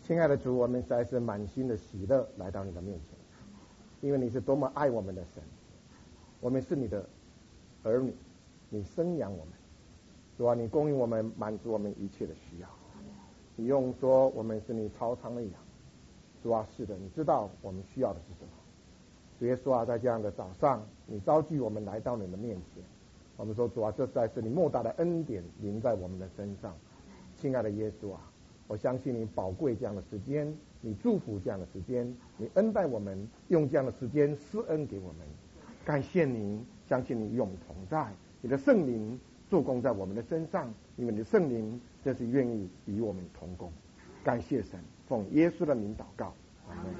亲爱的主，我们实在是满心的喜乐来到你的面前，因为你是多么爱我们的神，我们是你的儿女，你生养我们，主啊，你供应我们，满足我们一切的需要。你用说我们是你超长的羊，主啊，是的，你知道我们需要的是什么。主耶稣啊，在这样的早上，你召聚我们来到你的面前，我们说主啊，这实在是你莫大的恩典临在我们的身上。亲爱的耶稣啊，我相信你宝贵这样的时间，你祝福这样的时间，你恩待我们，用这样的时间施恩给我们。感谢您，相信你与我们同在，你的圣灵做工在我们的身上，因为你的圣灵真是愿意与我们同工。感谢神，奉耶稣的名祷告，阿门。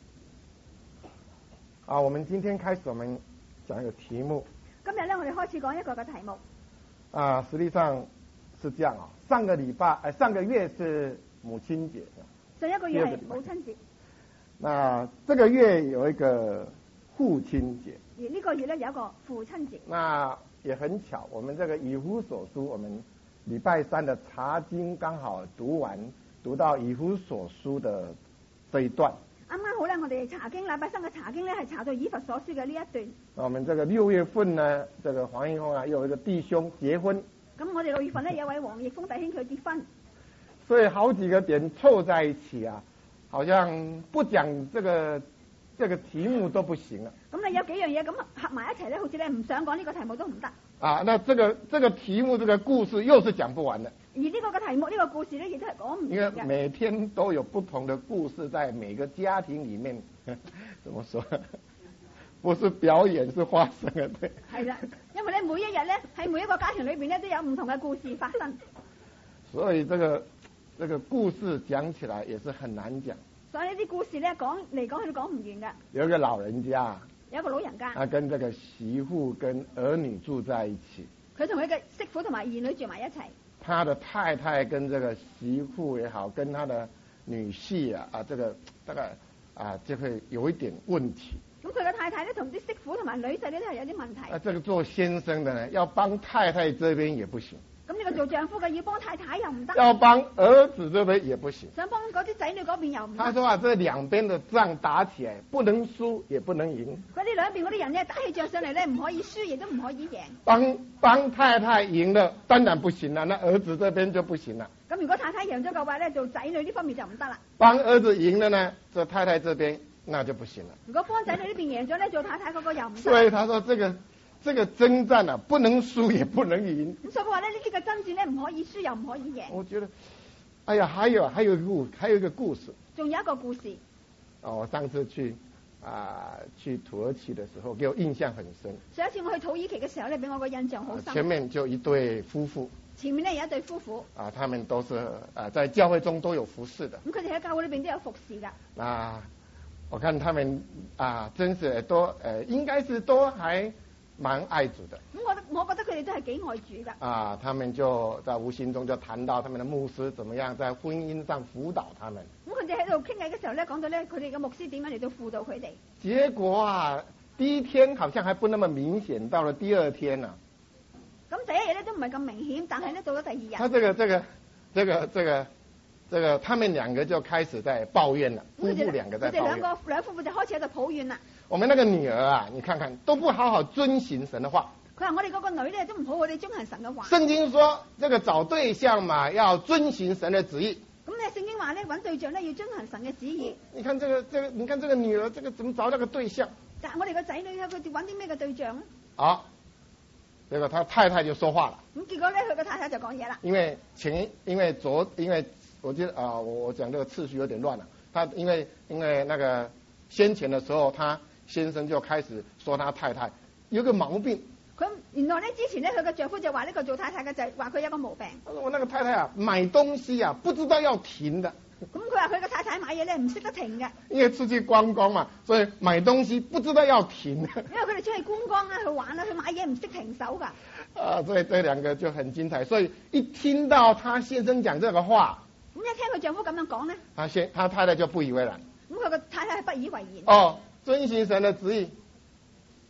我们今天开始，我们讲一个题目。 今日咧，我哋開始講一個嘅題目。 實際上是這樣啊，上個月是母親節， 上一個月係母親節。 那這個月有一個父親節。 而呢個月咧有一個父親節。 那也很巧，我們這個以弗所書，我們禮拜三的查經剛好讀到以弗所書的這一段。 啱啱好咧，我哋查經禮拜三嘅查經咧係查到以弗所書嘅呢一段。 我們這個6月份呢，這個黃奕峰啊，又有一個弟兄結婚。 咁我哋6月份咧有位黃奕峰弟兄佢結婚。 所以好幾個點湊在一起啊，好像不講這個題目都不行啊。 咁你有幾樣嘢咁合埋一齊咧，好似咧唔想講呢個題目都唔得。 那這個題目這個故事又是講不完的。 而呢個嘅題目呢個故事咧亦都係講唔完嘅。 因為每天都有不同的故事在每個家庭裡面，怎麼說？不是表演，是發生嘅。對。係啦， 因為咧每一日咧喺每一個家庭裏邊咧都有唔同嘅故事發生。 所以這個故事講起來也是很難講。 所以呢啲故事咧講嚟講去都講唔完㗎。 有一個老人家。 有一個老人家。 他跟這個媳婦跟兒女住在一起。佢同佢嘅媳婦同埋兒女住埋一齊。 他的太太跟這個媳婦也好，跟他的女婿就會有一點問題。 咁佢嘅太太咧同啲媳婦同埋女婿咧都係有啲問題。 這個做先生的呢，要幫太太這邊也不行。 咁呢個做丈夫嘅要幫太太又唔得。 要幫兒子這邊也不行。 想幫嗰啲仔女嗰邊又唔得。 他說這兩邊的仗打起來，不能輸也不能贏。 佢呢兩邊嗰啲人咧打起仗上嚟咧，唔可以輸亦都唔可以贏。 幫太太贏了，當然不行啦，那兒子這邊就不行啦。 咁如果太太贏咗嘅話咧，做仔女呢方面就唔得啦。 幫兒子贏了呢，這太太這邊那就不行了。 如果幫仔女呢邊贏咗咧，做太太嗰個又唔得。 所以他說這個征戰啊，不能輸也不能贏。 咁所以話咧，呢啲嘅爭戰咧，唔可以輸又唔可以贏。 我覺得，哎呀，還有一個故事。 仲有一個故事。 我上次去土耳其的時候，給我印象很深。 上一次我去土耳其嘅時候咧，俾我個印象好深。 前面就一對夫婦。 前面咧有一對夫婦。 他們都是在教會中都有服侍的。 咁佢哋喺教會裏邊都有服侍噶。 我看他們真是都應該是都還蠻愛主的。 咁我覺得佢哋都係幾愛主噶。 他們就在無形中就談到他們的牧師怎麼樣在婚姻上輔導他們。 咁佢哋喺度傾偈嘅時候咧，講到咧佢哋嘅牧師點樣嚟到輔導佢哋。 結果第一天好像還不那麼明顯，到了第二天啊。 咁第一日咧都唔係咁明顯，但係咧到咗第二日。 他這個他們兩個就開始在抱怨了，夫婦兩個在抱怨。 兩夫婦就開始喺度抱怨啦。 我們那個女兒你看看都不好好遵行神的話。 佢話我哋嗰個女咧都唔好我哋遵行神嘅話。 聖經說這個找對象嘛，要遵行神的旨意。 咁咧聖經話咧揾對象咧要遵行神嘅旨意。 你看這個女兒，怎麼找那個對象？ 但係我哋個仔女佢哋揾啲咩嘅對象咧？ 這個他太太就說話了。 咁結果咧佢個太太就講嘢啦。 因為我記得我講這個次序有點亂了。他因為那個先前的時候，他先生就開始說他太太有個毛病。 咁原來咧之前咧佢個丈夫就話呢個做太太嘅就話佢有個毛病。 我那個太太買東西不知道要停的。 咁佢話佢個太太買嘢咧唔識得停嘅。 因為出去觀光嘛，所以買東西不知道要停。因為佢哋出去觀光去玩佢買嘢唔識停手㗎。 所以這兩個就很精彩。所以一聽到他先生講這個話， 咁一聽佢丈夫咁樣講咧， 他太太就不以為然。 咁佢個太太係不以為然。 遵行神的旨意，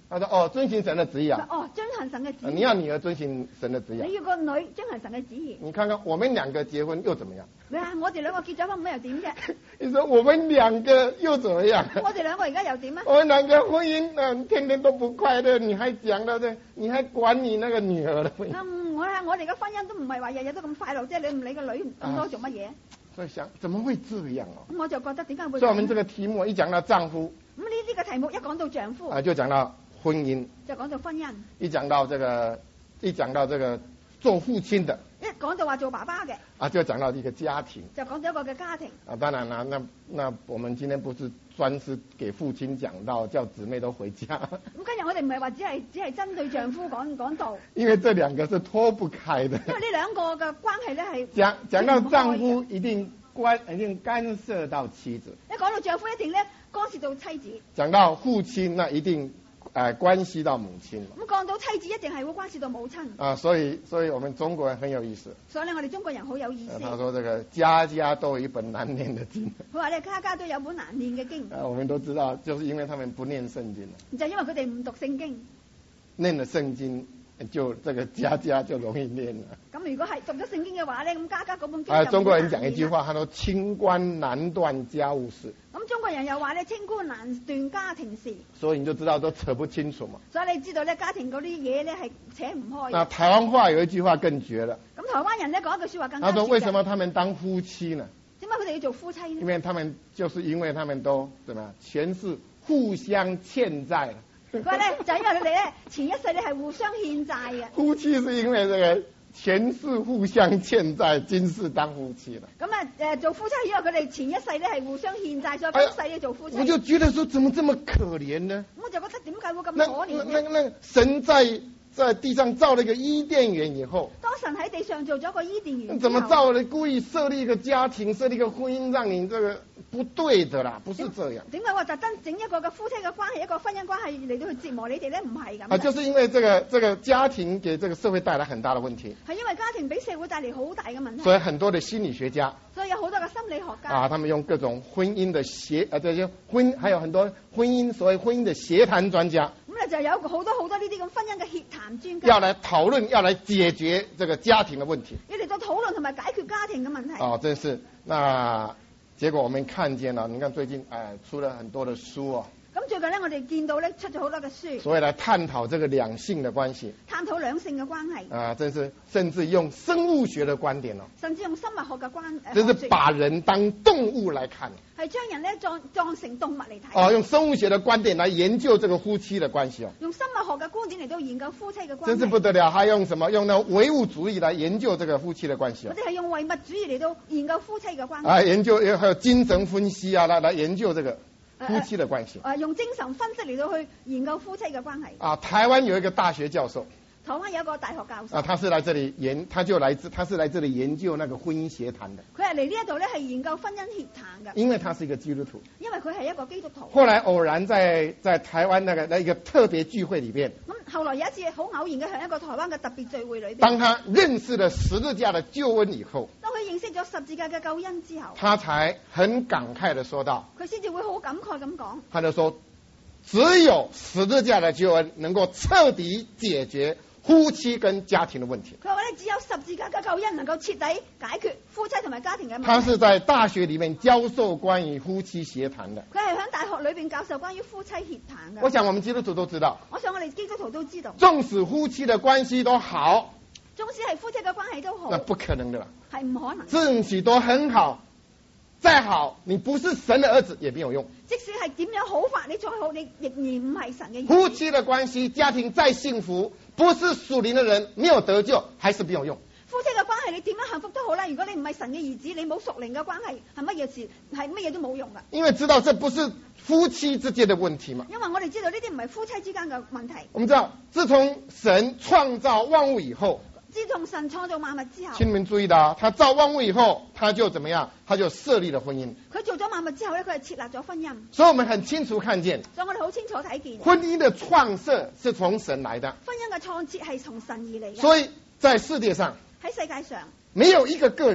他說哦，遵行神的旨意啊。 哦，遵行神嘅旨意。 你要女兒遵行神的旨意。 你要個女遵行神嘅旨意。 你看看我們兩個結婚又怎麼樣？ 你話我哋兩個結咗婚咁又點啫？ 你說我們兩個又怎麼樣？ 我哋兩個而家又點啊？ 我們兩個婚姻天天都不快樂，你還講到這，你還管你那個女兒的婚姻？ 我哋嘅婚姻都唔係話日日都咁快樂，即係你唔理個女咁多做乜嘢？ 所以想怎麼會這樣哦？ 咁我就覺得點解會？ 所以我們這個題目一講到丈夫， 咁呢個題目一講到丈夫就講到婚姻， 就講到婚姻。一講到這個做父親的， 一講到話做爸爸嘅， 就講到一個家庭， 就講到一個嘅家庭。 當然啦，那我們今天不是專是給父親講道，叫姊妹都回家。咁今日我哋唔係話只係針對丈夫講道， 因為這兩個是脫不開的。 因為呢兩個嘅關係咧係講到丈夫一定干涉到妻子， 一講到丈夫一定咧干涉到妻子。 講到父親，那一定關係到母親。 咁講到妻子一定係會關係到母親。 所以我們中國人很有意思。 所以咧，我哋中國人好有意思。 他說：這個家家都有一本難念的經。 佢話咧，家家都有本難念嘅經。 我們都知道，就是因為他們不念聖經。 就因為佢哋唔讀聖經。 念了聖經，就這個家家就容易念了。 咁如果係讀咗聖經嘅話咧，咁家家嗰本經中國人講一句話，他說：清官難斷家務事。 咁中國人又話咧，清官難斷家庭事。 所以你就知道都扯不清楚嘛。 所以你知道咧，家庭嗰啲嘢咧係扯唔開。 那台灣話有一句話更絕了。 咁台灣人咧講一句說話更加絕。 他說：為什麼他們當夫妻呢？ 點解佢哋要做夫妻呢？ 因為他們都怎麼樣？前世互相欠債。 佢話咧，就因為佢哋咧前一世咧係互相欠債嘅。 夫妻是因為這個前世互相欠債，今世當夫妻了。 咁啊做夫妻，因為佢哋前一世咧係互相欠債，所以今世咧做夫妻。 我就覺得說，怎麼這麼可憐呢？ 我就覺得點解會咁可憐呢？ 那神在地上造了一個伊甸園以後， 當神喺地上做咗個伊甸園， 怎麼造了故意設立一個家庭，設立一個婚姻，讓你這個不對的啦，不是這樣。 點解話特登整一個嘅夫妻嘅關係，一個婚姻關係嚟到去折磨你哋咧？唔係咁。 就是因為這個家庭給這個社會帶來很大的問題。 係因為家庭俾社會帶嚟好大嘅問題。 所以很多的心理學家， 所以有好多嘅心理學家他們用各種婚姻的還有很多所謂婚姻的協談專家。 咁就有好多呢啲咁婚姻嘅協談專家， 要來討論，要來解決這個家庭的問題。 要嚟到討論同埋解決家庭嘅問題。 真是。那結果我們看見了，你看最近出了很多的書啊。 咁最近咧，我哋見到咧出咗好多嘅書， 所以來探討這個兩性的關係， 探討兩性嘅關係。 真是甚至用生物學的觀點咯， 甚至用生物學嘅真是把人當動物來看， 係將人咧當成動物嚟睇。 用生物學的觀點來研究這個夫妻的關係。 用生物學嘅觀點嚟到研究夫妻嘅關係。 真是不得了，還用什麼？用那唯物主義來研究這個夫妻的關係。 我哋係用唯物主義嚟到研究夫妻嘅關係。 研究還有精神分析來研究這個夫妻的關係。 用精神分析嚟到去研究夫妻嘅關係。 台灣有一個大學教授。 台灣有一個大學教授。 他是來這裡研究那個婚姻協談的。 佢係嚟呢一度咧，係研究婚姻協談嘅。 因為他是一個基督徒。 因為佢係一個基督徒。 後來偶然在台灣那一個特別聚會裡邊。 咁後來有一次好偶然嘅喺一個台灣嘅特別聚會裏邊。 當他認識了十字架的救恩以後。 當佢認識咗十字架嘅救恩之後。 他才很感慨地說道。 佢先至會好感慨咁講。 他就說，只有十字架的救恩能夠徹底解決夫妻跟家庭的問題。 佢話咧，只有十字架嘅救恩能夠徹底解決夫妻同埋家庭嘅問題。 他是在大學裡面教授關於夫妻協談的。 佢係喺大學裏邊教授關於夫妻協談嘅。 我想我們基督徒都知道。 我想我哋基督徒都知道。 縱使夫妻的關係都好， 縱使係夫妻嘅關係都好， 那不可能的啦。 係唔可能。 縱使都很好，再好，你不是神的兒子也沒有用。 即使係點樣好法，你再好，你仍然唔係神嘅兒子。 夫妻的關係，家庭再幸福，不是屬靈的人沒有得救，還是沒有用。 夫妻嘅關係，你點樣幸福都好啦。如果你唔係神嘅兒子，你冇屬靈嘅關係，係乜嘢事，係乜嘢都冇用噶。 因為知道這不是夫妻之間的問題嘛。 因為我哋知道呢啲唔係夫妻之間嘅問題。 我們知道，自從神創造萬物以後， 自從神創造萬物之後， 請你們注意到，他造萬物以後，他就怎麼樣？他就設立了婚姻。 佢做咗萬物之後咧，佢係設立咗婚姻。 所以我們很清楚看見， 所以我哋好清楚睇見， 婚姻的創設是從神來的。 婚姻嘅創設係從神而嚟嘅。 所以在世界上， 喺世界上， 沒有一個個人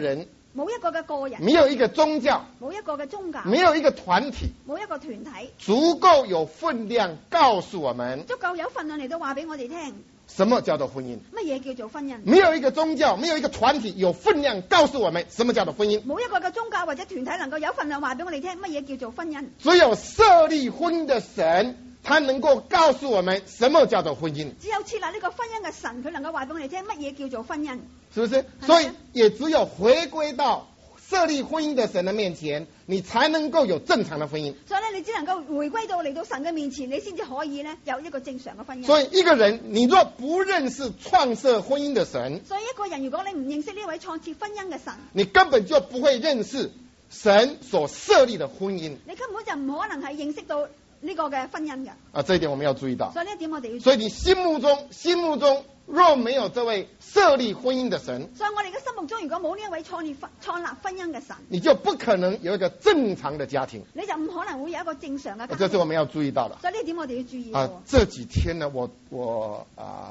冇一個嘅個人， 没有一个宗教， 冇一個嘅宗教， 没有一个团体冇一個團體， 足够有分量告诉我们足夠有份量嚟到話俾我哋聽， 什么叫做婚姻。 乜嘢叫做婚姻？ 没有一个宗教，没有一个团体有分量告诉我们什么叫做婚姻。 冇一個嘅宗教或者團體能夠有份量話俾我哋聽，乜嘢叫做婚姻？ 只有设立婚姻的神，他能够告诉我们什么叫做婚姻， 只有設立呢個婚姻嘅神，佢能夠話俾我哋聽乜嘢叫做婚姻。 是不是？所以也只有回归到设立婚姻的神的面前，你才能够有正常的婚姻。 所以咧，你只能夠回歸到嚟到神嘅面前，你先至可以咧有一個正常嘅婚姻。 所以一个人，你若不认识创设婚姻的神， 所以一個人如果你唔認識呢位創設婚姻嘅神， 你根本就不会认识神所设立的婚姻你根本就唔可能係認識到呢個嘅婚姻嘅。 啊！这一点我们要注意到。 所以呢一點我哋要注意。 所以你心目中若没有这位设立婚姻的神， 所以我哋嘅心目中如果冇呢一位創立婚姻嘅神， 你就不可能有一個正常的家庭。 你就唔可能會有一個正常嘅家庭。 这是我们要注意到的。 所以呢一點我哋要注意。 这幾天呢，我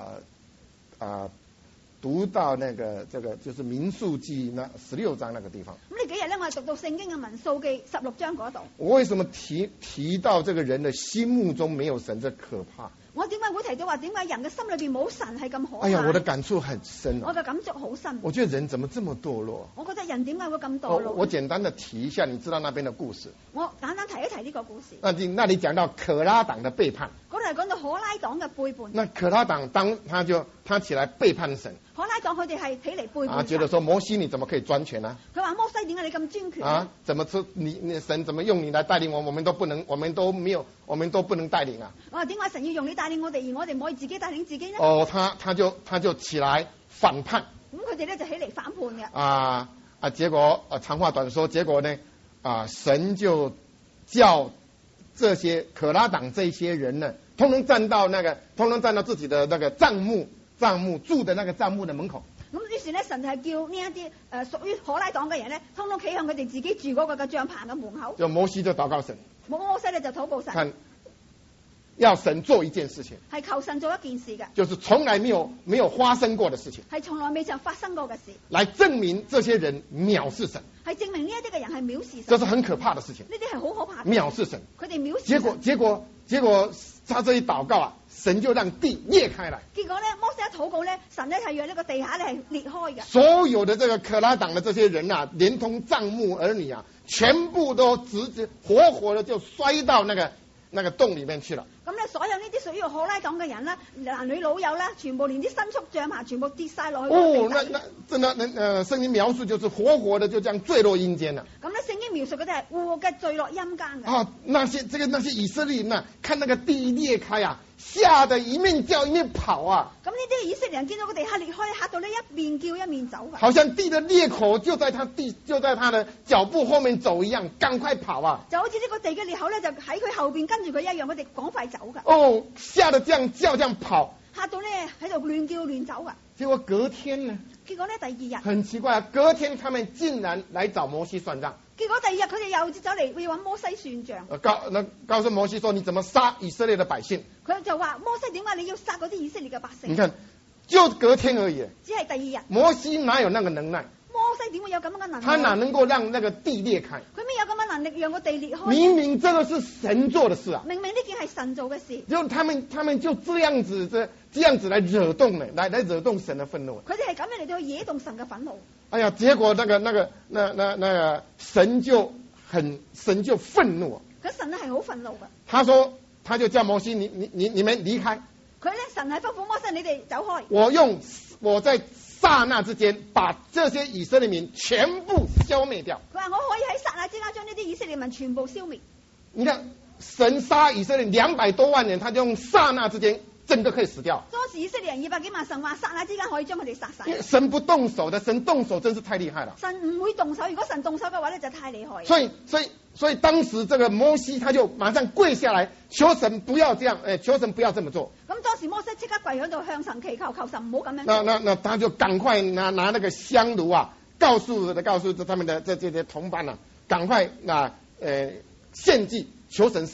讀到那個這個就是民數記那16章那個地方。 咁呢幾日咧，我係讀到聖經嘅民數記16章嗰度。 我為什麼提到這個人的心目中沒有神，這可怕？ 我點解會提到話點解人嘅心裏邊冇神係咁可怕？ 哎呀，我的感觸很深。 我嘅感觸好深。 我覺得人怎麼這麼墮落？ 我覺得人點解會咁墮落？ 我簡單的提一下，你知道那邊的故事。 我簡單提一提呢個故事。 那裡講到可拉黨的背叛。 嗰度係講到可拉黨嘅背叛。 那可拉黨他起來背叛神。 可拉黨佢哋係起嚟背叛神。 覺得說摩西你怎麼可以專權呢？ 佢話摩西點解你咁專權？ 怎麼你神怎麼用你來帶領我們都不能，我們都不能帶領啊！ 我話點解神要用你帶領我哋，而我哋唔可以自己帶領自己呢？ 他就起來反叛。 咁佢哋咧就起嚟反叛嘅。 結果長話短說，結果呢神就叫這些可拉黨這些人呢，通通站到自己的那個帳幕住的那個帳幕的門口。 咁於是咧，神就係叫呢一啲屬於可拉黨嘅人咧，通通企向佢哋自己住嗰個嘅帳棚嘅門口。 就摩西就禱告神。 摩西咧就禱告神。 看，要神做一件事情。 係求神做一件事嘅。 就是從來沒有發生過的事情。 係從來未曾發生過嘅事。 來證明這些人藐視神。 係證明呢一啲嘅人係藐視神。 這是很可怕的事情。 呢啲係好可怕嘅。 藐視神。 佢哋藐視神。 結果他這一禱告神就讓地裂開來。結果咧，摩西一禱告咧，神咧係讓呢個地下咧係裂開嘅。 所有的這個可拉黨的這些人連同帳幕兒女全部都直接活活的就摔到那個洞裡面去了。 咁咧，所有呢啲屬於可拉黨嘅人啦，男女老幼啦，全部連啲牲畜帳棚全部跌晒落去。 聖經描述就是活活的就這樣墜落陰間了。 咁咧，聖經描述嗰啲係活活嘅墜落陰間嘅。 那些以色列人看那個地裂開嚇得一面叫一面跑啊！ 咁呢啲以色列人見到個地下裂開，嚇到呢一面叫一面走㗎。 好像地的裂口就在他的腳步後面走一樣，趕快跑啊！ 就好似呢個地嘅裂口咧，就喺佢後邊跟住佢一樣，佢哋趕快走㗎。 嚇得這樣叫這樣跑， 嚇到咧喺度亂叫亂走㗎。 結果隔天呢？ 結果咧第二日， 很奇怪隔天他們竟然來找摩西算賬。 結果第二日佢哋又走嚟要揾摩西算賬。 告訴摩西說：你怎麼殺以色列的百姓？ 佢就話：摩西點解你要殺嗰啲以色列嘅百姓？ 你看，就隔天而已。 只係第二日。 摩西哪有那個能耐？ 摩西點會有咁樣嘅能力？ 他哪能夠讓那個地裂開？ 佢邊有咁樣能力讓個地裂開？ 明明這個是神做的事啊！ 明明呢件係神做嘅事。 就他們就這樣子來惹動來惹動神的憤怒。 佢哋係咁樣嚟到惹動神嘅憤怒。 哎呀，結果那個神就憤怒。 佢神咧係好憤怒嘅。 他就叫摩西，你們離開。 佢咧神係吩咐摩西，你哋走開。 我在剎那之間把這些以色列民全部消滅掉。 佢話我可以喺剎那之間將呢啲以色列民全部消滅。 你看神殺以色列200多萬人，他就用剎那之間整個可以死掉。 當時以色列人200幾萬，神話剎那之間可以將佢哋殺晒。 神不動手的，神動手真是太厲害了。 神唔會動手，如果神動手嘅話咧就太厲害。 所以當時這個摩西他就馬上跪下來求神不要這樣，求神不要這麼做。 咁當時摩西即刻跪喺度向神祈求，求神唔好咁樣做。 那他就趕快拿那個香爐告訴他們的這些同伴趕快獻祭求神赦免。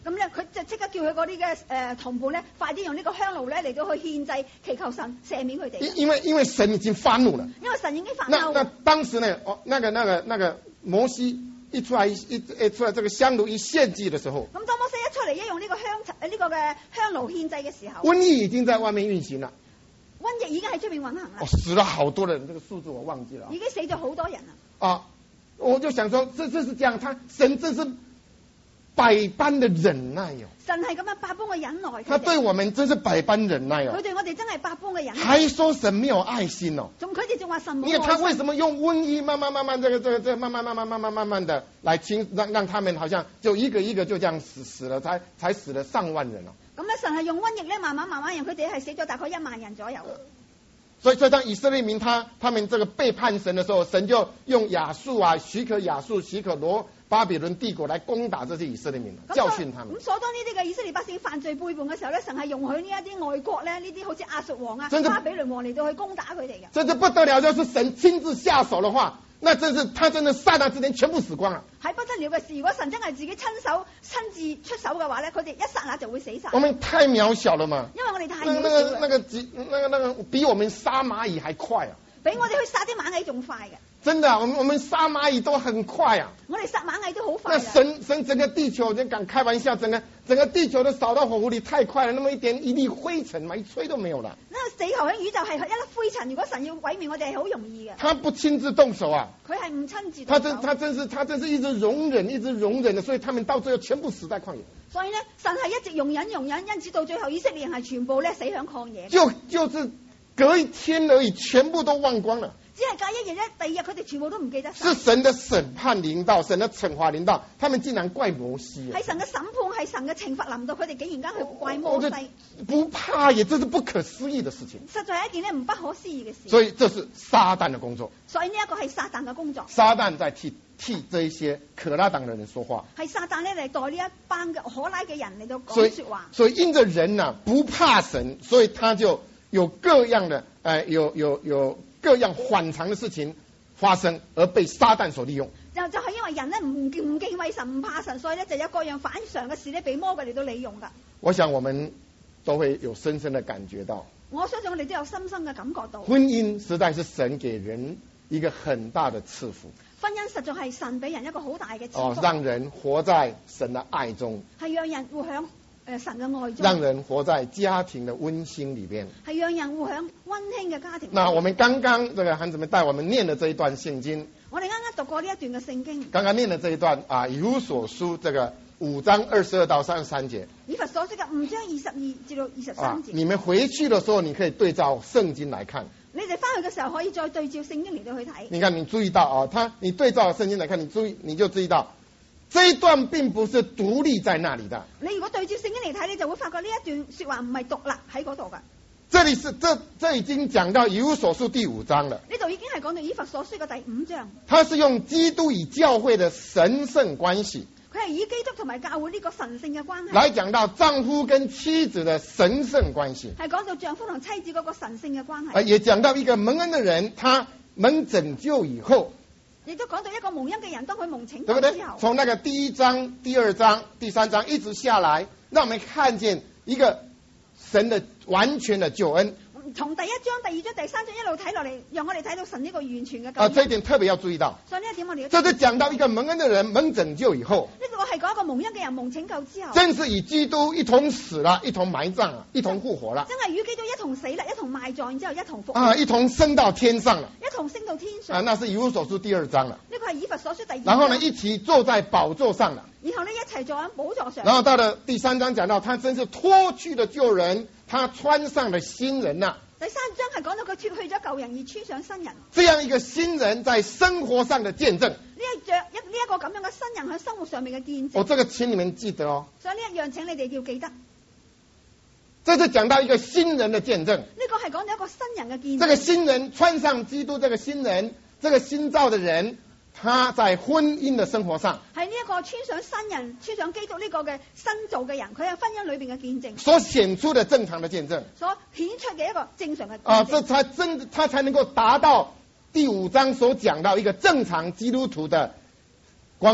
咁咧佢就即刻叫佢嗰啲嘅同伴咧，快啲用呢個香爐咧嚟到去獻祭，祈求神赦免佢哋。 因為神已經發怒了。 因為神已經發那嬲。 當時呢，那個摩西一出來這個香爐一獻祭的時候， 咁當摩西一出嚟一用呢個嘅香爐獻祭嘅時候， 瘟疫已經在外面運行了。 瘟疫已經喺出邊運行啦。 死了好多人，這個數字我忘記了。 已經死咗好多人啦。 啊，我就想說，這是這樣，神真是百般的忍耐喲。 神係咁樣百般嘅忍耐。 他對我們真是百般忍耐哦。 佢對我哋真係百般嘅忍耐。 還說神沒有愛心哦。 仲佢哋仲話神冇愛心。 因為他為什麼用瘟疫慢慢這慢慢的來讓他們好像就一個一個就這樣死了，才死了上萬人哦。 咁咧神係用瘟疫咧慢慢讓佢哋係死咗大概1萬人左右。 所以當以色列民他們這個背叛神的時候，神就用亞述啊，許可巴比倫帝國來攻打這些以色列民，教訓他們。 咁所當呢啲嘅以色列百姓犯罪背叛嘅時候咧，神係容許呢一啲外國咧，呢啲好似亞述王啊、巴比倫王嚟到去攻打佢哋嘅。 真是不得了，就是神親自下手的話，那他真的剎那之間全部死光了。係不得了嘅事，如果神真係自己親自出手嘅話咧，佢哋一剎那就會死晒。 我們太渺小了嘛。 因為我哋太渺小。 那個比我們殺螞蟻還快啊！ 比我哋去殺啲螞蟻仲快嘅。 真的，我們殺螞蟻都很快啊！ 我哋殺螞蟻都好快。 那神整個地球，你敢開玩笑，整個地球都掃到火湖裏太快了，那麼一粒灰塵嘛，一吹都沒有了。 那地球喺宇宙係一粒灰塵，如果神要毀滅我哋係好容易嘅。 他不親自動手啊！ 佢係唔親自動手。 他真是一直容忍的，所以他們到最後全部死在曠野。 所以呢，神係一直容忍，因此到最後以色列人係全部咧死響曠野。 就是隔一天而已，全部都忘光了。 只係隔一日咧，第二日佢哋全部都唔記得晒。 是神的審判臨到，神的懲罰臨到，他們竟然怪摩西。 係神嘅審判，係神嘅懲罰臨到，佢哋竟然間去怪摩西。 不怕也，這是不可思議的事情。 實在係一件咧唔不可思議嘅事。 所以這是撒旦的工作。 所以呢一個係撒旦嘅工作。 撒旦在替這一些可拉黨的人說話。 係撒旦咧嚟代呢一班嘅可拉嘅人嚟到講說話。 所以因着人啊不怕神，所以他就有各樣的有各樣反常的事情發生，而被撒旦所利用。 就係因為人咧唔敬畏神，唔怕神，所以咧就有各樣反常嘅事咧被魔鬼嚟到利用噶。 我想我們都會有深深的感覺到。 我相信我哋都有深深嘅感覺到。 婚姻實在是神給人一個很大的賜福。 婚姻實在係神俾人一個好大嘅賜福。 讓人活在神的愛中。 係讓人活響神嘅愛中。 讓人活在家庭的溫馨裏邊。 係讓人活響溫馨嘅家庭。 那我們剛剛這個韓姊妹帶我們念的這一段聖經。 我哋啱啱讀過呢一段嘅聖經。 剛剛念的這一段啊，以弗所書這個5章22到33節。 以弗所書嘅5章22至到23節。 你們回去的時候，你可以對照聖經來看。 你哋翻去嘅時候可以再對照聖經嚟到去睇。 你看，你注意到啊，你對照聖經來看，你就注意到這一段並不是獨立在那裡的。 你如果對照聖經嚟睇，你就會發覺呢一段說話唔係獨立喺嗰度噶。 這已經講到以弗所書第5章了。 呢度已經係講到以弗所書嘅第5章。 它是用基督與教會的神聖關係。 佢係以基督同埋教會呢個神聖嘅關係。 來講到丈夫跟妻子的神聖關係。 係講到丈夫同妻子嗰個神聖嘅關係。 也講到一個蒙恩的人，他蒙拯救以後。 亦都講到一個蒙恩嘅人，當佢蒙拯救之後。 對不對？從那個第1章、第2章、第3章一直下來，讓我們看見一個神的完全的救恩。 從第1章、第2章、第3章一路睇落嚟，讓我哋睇到神呢個完全嘅救恩。 這一點特別要注意到。 所以呢一點我哋要。 這是講到一個蒙恩的人蒙拯救以後。 呢個係講一個蒙恩嘅人蒙拯救之後。 真是與基督一同死了，一同埋葬了，一同復活了。 真係與基督一同死啦，一同埋葬，然之後一同復活。 一同升到天上了。 一同升到天上。 那是以弗所書第2章了。 呢個係以弗所書第2章。 然後呢，一起坐在寶座上了。 然後呢，一齊坐喺寶座上。 然後到了第3章講到，他真是脫去了舊人，他穿上了新人啦。 第3章係講到佢脫去咗舊人而穿上新人。 這樣一個新人在生活上的見證。 呢一個咁樣嘅新人喺生活上面嘅見證。 這個請你們記得哦。 所以呢一樣請你哋要記得。 這是講到一個新人的見證。 呢個係講到一個新人嘅見證。 這個新人穿上基督，這個新人，這個新造的人，他在婚姻的生活上。 係呢一個穿上新人、穿上基督呢個嘅新造嘅人，佢喺婚姻裏邊嘅見證。 所顯出的正常的見證。 所顯出嘅一個正常嘅見證。 他才能夠達到第5章所講到一個正常基督徒的光景。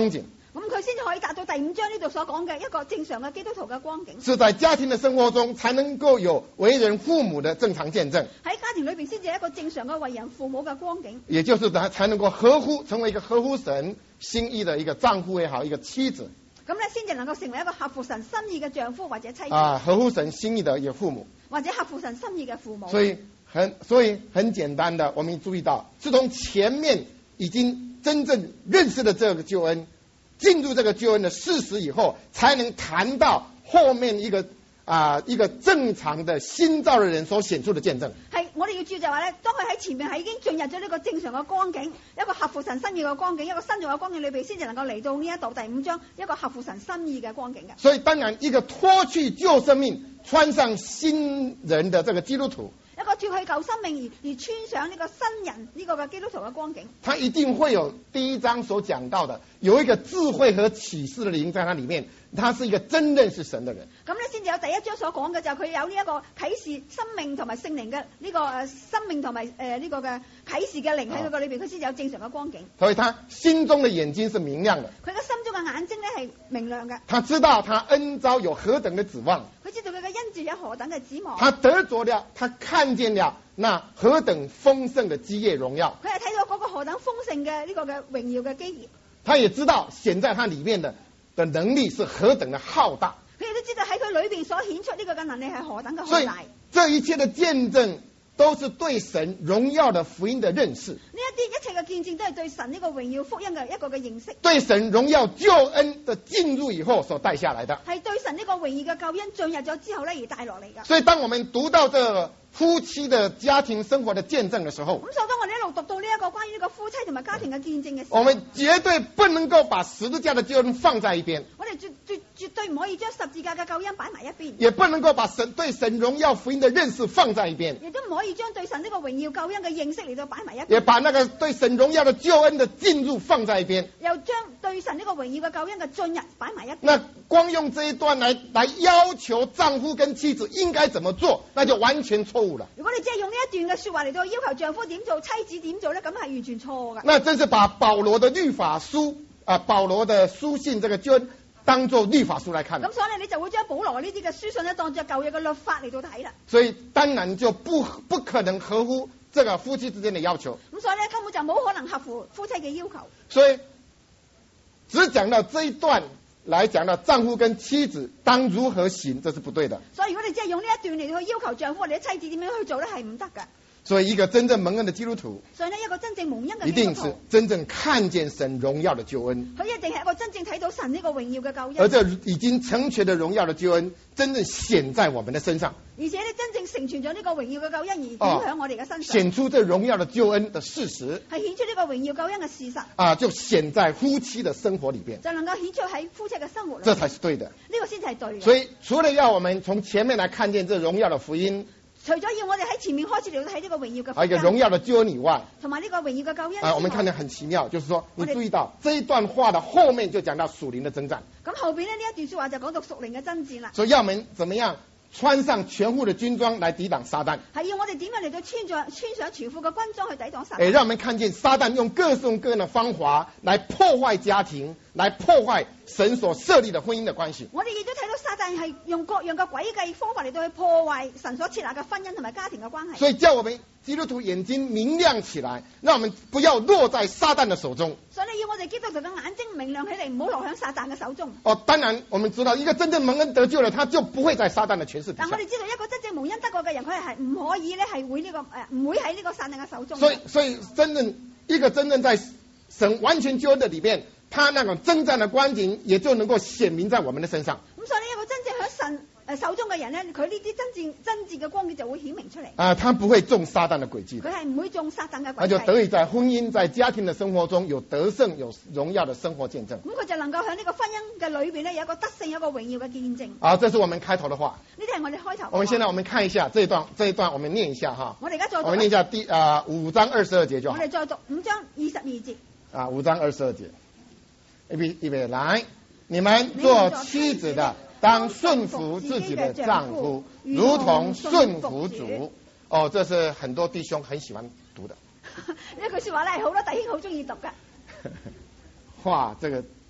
咁佢先至可以達到第5章呢度所講嘅一個正常嘅基督徒嘅光景。 是在家庭的生活中才能夠有為人父母的正常見證。 喺家庭裏邊先至係一個正常嘅為人父母嘅光景。 也就是才能夠成為一個合乎神心意的一個丈夫也好，一個妻子。 咁咧先至能夠成為一個合乎神心意嘅丈夫或者妻子。 合乎神心意的一個父母。 或者合乎神心意嘅父母。 所以很簡單的，我們注意到，自從前面已經真正認識了這個救恩，進入這個救恩的事實以後，才能談到後面一個正常的新造的人所顯出的見證。 係，我哋要注意就係話咧，當佢喺前面係已經進入咗呢個正常嘅光景，一個合乎神心意嘅光景，一個新造嘅光景裏邊，先至能夠嚟到呢一度第5章一個合乎神心意嘅光景嘅。 所以當然，一個脫去舊生命，穿上新人的這個基督徒， 一個脫去舊生命而穿上呢個新人呢個嘅基督徒嘅光景， 他一定會有第1章所講到的，有一個智慧和啟示的靈在他裡面，他是一個真認識神的人。 咁咧先至有第1章所講嘅就係佢有呢一個啟示生命同埋聖靈嘅呢個生命同埋呢個嘅啟示嘅靈喺佢個裏邊，佢先至有正常嘅光景。 所以他心中的眼睛是明亮的， 佢嘅心中嘅眼睛咧係明亮嘅。 他知道他恩召有何等的指望， 佢知道佢嘅恩召有何等嘅指望。 他得着了，他看見了那何等豐盛的基業榮耀。 佢係睇到嗰個何等豐盛嘅呢個嘅榮耀嘅基業。 他也知道顯在他裡面的能力是何等的浩大。 佢亦都知道喺佢裏邊所顯出呢個嘅能力係何等嘅浩大。 所以這一切的見證都是對神榮耀的福音的認識。 呢一切嘅見證都係對神呢個榮耀福音嘅一個嘅認識。 對神榮耀救恩的進入以後所帶下來的。 係對神呢個榮耀嘅救恩進入咗之後咧而帶落嚟㗎。 所以當我們讀到這個夫妻的家庭生活的見證的時候， 咁所以當我哋一路讀到呢一個關於呢個夫妻同埋家庭嘅見證嘅時候， 我們絕對不能夠把十字架的救恩放在一邊。 我哋絕對唔可以將十字架嘅救恩擺埋一邊。 也不能夠把對神榮耀福音的認識放在一邊。 亦都唔可以將對神呢個榮耀救恩嘅認識嚟到擺埋一邊。 也把那個對神榮耀的救恩的進入放在一邊。 又將對神呢個榮耀嘅救恩嘅進入擺埋一邊。 那光用這一段來要求丈夫跟妻子應該怎麼做，那就完全錯誤了。 如果你只係用呢一段嘅說話嚟到要求丈夫點做，妻子點做咧，咁係完全錯㗎。 那真是把保羅的律法書保羅的書信這個救恩當作律法書來看。 咁所以你就會將保羅呢啲嘅書信咧當作舊約嘅律法嚟到睇啦。 所以當然就不可能合乎這個夫妻之間的要求。 咁所以咧根本就冇可能合乎夫妻嘅要求。 所以只講到這一段來講到丈夫跟妻子當如何行，這是不對的。 所以如果你只係用呢一段嚟去要求丈夫或者妻子點樣去做咧，係唔得㗎。 所以一個真正蒙恩的基督徒， 所以呢一個真正蒙恩嘅一定是真正看見神榮耀的救恩。 佢一定係一個真正睇到神呢個榮耀嘅救恩。 而這已經成全的榮耀的救恩，真正顯在我們的身上。 而且咧真正成全咗呢個榮耀嘅救恩而影響我哋嘅身上。 顯出這榮耀的救恩的事實， 係顯出呢個榮耀救恩嘅事實。 就顯在夫妻的生活裏邊， 就能夠顯出喺夫妻嘅生活裏邊。 這才是對的。 呢個先至係對嘅。 所以除了要我們從前面來看見這榮耀的福音， 除咗要我哋喺前面開始嚟到睇呢個榮耀嘅福音， 還有一個榮耀的救恩以外， 同埋呢個榮耀嘅救恩。 我們看得很奇妙，就是說你注意到這一段話的後面就講到屬靈的征戰。 咁後邊呢一段說話就講到屬靈嘅爭戰啦。 所以要我們怎麼樣穿上全副的軍裝來抵擋撒旦？ 係要我哋點樣嚟到穿上全副嘅軍裝去抵擋撒旦？ 讓我們看見撒旦用各種各樣的方法來破壞家庭，來破壞神所設立的婚姻的關係。 我哋亦都睇到撒旦係用各樣嘅詭計方法嚟到去破壞神所設立嘅婚姻同埋家庭嘅關係。 所以叫我們基督徒眼睛明亮起來，讓我們不要落在撒旦的手中。 所以要我哋基督徒嘅眼睛明亮起嚟，唔好落響撒旦嘅手中。 當然我們知道一個真正蒙恩得救了，他就不會在撒旦的權勢底下。 但我哋知道一個真正蒙恩得救嘅人，佢係唔可以咧係會呢個唔會喺呢個撒旦嘅手中。 所以真正在神完全救恩的裏面，他那種征戰的光景也就能夠顯明在我們的身上。 咁所以呢一個真正喺神手中嘅人咧，佢呢啲真正嘅光景就會顯明出嚟。 他不會中撒旦的詭計。 佢係唔會中撒旦嘅詭計。 他就得以在婚姻、在家庭的生活中有得勝、有榮耀的生活見證。 咁佢就能夠喺呢個婚姻嘅裏邊咧有一個得勝、有一個榮耀嘅見證。 這是我們開頭的話。 呢啲係我哋開頭。 我們現在我們看一下這一段我們念一下哈。 我哋而家再讀。 我們念一下5章22節就好。 我哋再讀5章22節。 5章22節。預備來，你們做妻子的，當順服自己的丈夫，如同順服主。這是很多弟兄很喜歡讀的。 呢句說話咧，好多弟兄好中意讀噶。 哇，這個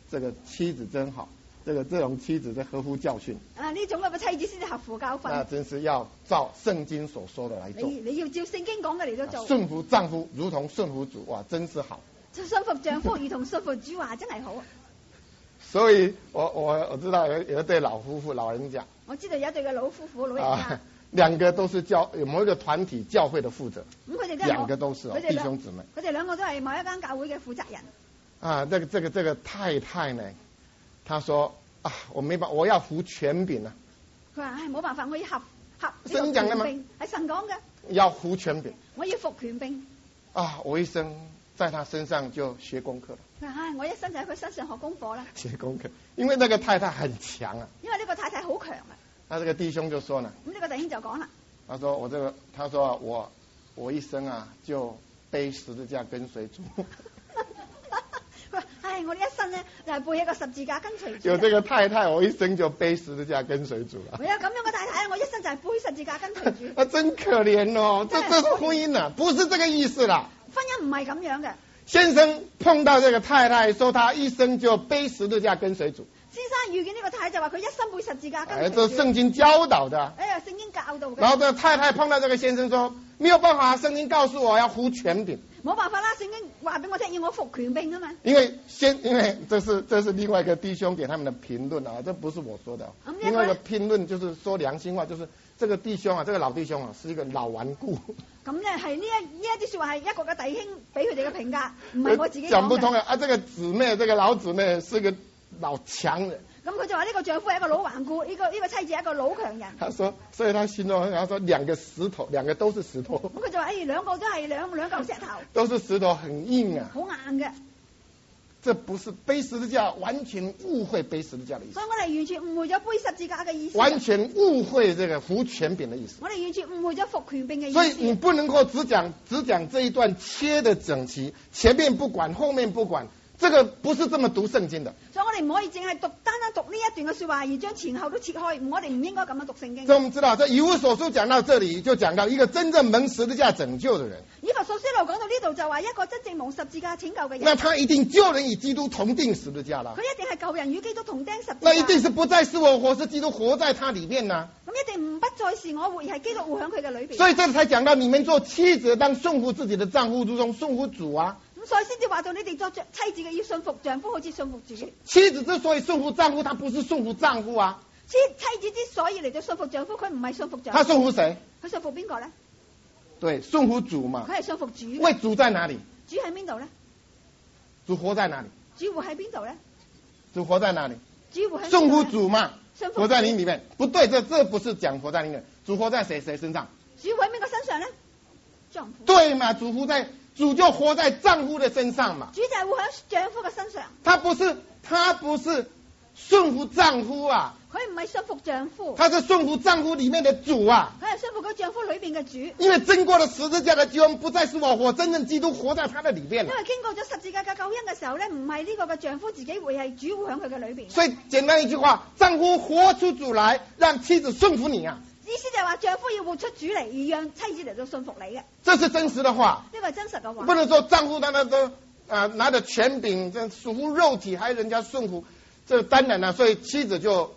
这个妻子真好，这种妻子在合乎教训。 啊，呢種咁嘅妻子先至合乎教訓。 那真是要照聖經所說的來做。 你要照聖經講嘅嚟到做。 順服丈夫如同順服主，哇，真是好。 信服丈夫如同信服主，話真係好。 所以我知道有一對老夫婦老人家。 我知道有一對嘅老夫婦老人家。 兩個都是某一個團體教會的負責。 咁佢哋兩個都是弟兄姊妹。 佢哋兩個都係某一間教會嘅負責人。 啊，這個太太呢，他說啊，我要服權柄啊。 佢話唉，冇辦法，我要合神講嘅嘛， 係神講嘅。 要服權柄。 我要服權柄。 啊，我一生在他身上就學功課了。 佢話唉，我一生就喺佢身上學功課啦。 學功課，因為那個太太很強啊。 因為呢個太太好強啊。 那這個弟兄就說呢， 咁呢個弟兄就講啦， 他說我一生啊就背十字架跟隨主。 唉，我呢一生呢就係背一個十字架跟隨主。 有這個太太，我一生就背十字架跟隨主了。 我有咁樣嘅太太，我一生就係背十字架跟隨主。 啊，真可憐哦，這是婚姻啊，不是這個意思啦。 婚姻唔係咁樣嘅。 先生碰到這個太太，說他一生就背十字架跟隨主。 先生遇見呢個太太就話佢一生背十字架跟隨主。 這是聖經教導的。 聖經教導嘅。 然後這太太碰到這個先生說，沒有辦法，聖經告訴我要服權柄。 冇辦法啦，聖經話俾我聽要我服權柄啊嘛。 因為這是另外一個弟兄給他們的評論啊，這不是我說的。另外一個評論就是說良心話，就是這個弟兄啊，這個老弟兄啊，是一個老頑固。咁呢係呢一啲說話係一個嘅弟兄俾佢哋嘅評價，唔係我自己講嘅。 講不通啊！這個姊妹，這個老姊妹是個老強人。 咁佢就話呢個丈夫係一個老頑固，呢個妻子係一個老強人。 他說，所以他形容很好，說兩個石頭，兩個都是石頭。 咁佢就話，兩個都係兩嚿石頭。 都是石頭，很硬啊。 好硬嘅。 這不是背十字架，完全誤會背十字架的意思。 所以我哋完全誤會咗背十字架嘅意思。 完全誤會這個服權柄的意思。 我哋完全誤會咗服權柄嘅意思。 所以你不能夠只講這一段切得整齊，前面不管，後面不管。這個不是這麼讀聖經的， 所以我哋唔可以淨係單單讀呢一段嘅說話，而將前後都切開。我哋唔應該咁樣讀聖經。 所以我們知道，這以弗所書講到這裡，就講到一個真正蒙十字架拯救的人。 以弗所書一路講到呢度，就話一個真正蒙十字架拯救嘅人。 那他一定救人與基督同釘十字架啦。 佢一定係救人與基督同釘十字架。 那一定是不再是我活，是基督活在他裡面啦。 咁一定唔不再是我活，而係基督活喺佢嘅裏邊。 所以這才講到你們做妻子當順服自己的丈夫，如同順服主啊。 咁所以先至話到你哋做妻子嘅要順服丈夫，好似順服主。 妻子之所以順服丈夫，他不是順服丈夫啊。 妻子之所以嚟到順服丈夫，佢唔係順服丈夫。 他順服誰？ 佢順服邊個咧？ 對，順服主嘛。 佢係順服主。 喂，主在哪裡？ 主喺邊度咧？ 主活在哪裡？ 主活喺邊度咧？ 主活在哪裡？ 主活喺順服主嘛。 順服活在你裡面，不對，這不是講活在你裡面。主活在誰身上？ 主活喺邊個身上咧？丈夫。 對嘛，主就活在丈夫的身上嘛。 主就係活喺丈夫嘅身上。 他不是順服丈夫啊。 佢唔係順服丈夫。 他是順服丈夫裡面的主啊。 佢係順服佢丈夫裏邊嘅主。 因為經過了十字架的救恩，不再是我活，真正基督活在他的裡面。 因為經過咗十字架嘅救恩嘅時候咧，唔係呢個嘅丈夫自己會係主活喺佢嘅裏邊。 所以簡單一句話，丈夫活出主來，讓妻子順服你啊。 意思就係話丈夫要活出主嚟，而讓妻子嚟到信服你嘅。 這是真實的話。 呢個係真實嘅話。 不能說丈夫他都拿着權柄，這屬乎肉體，還人家順服，這當然啦。所以妻子就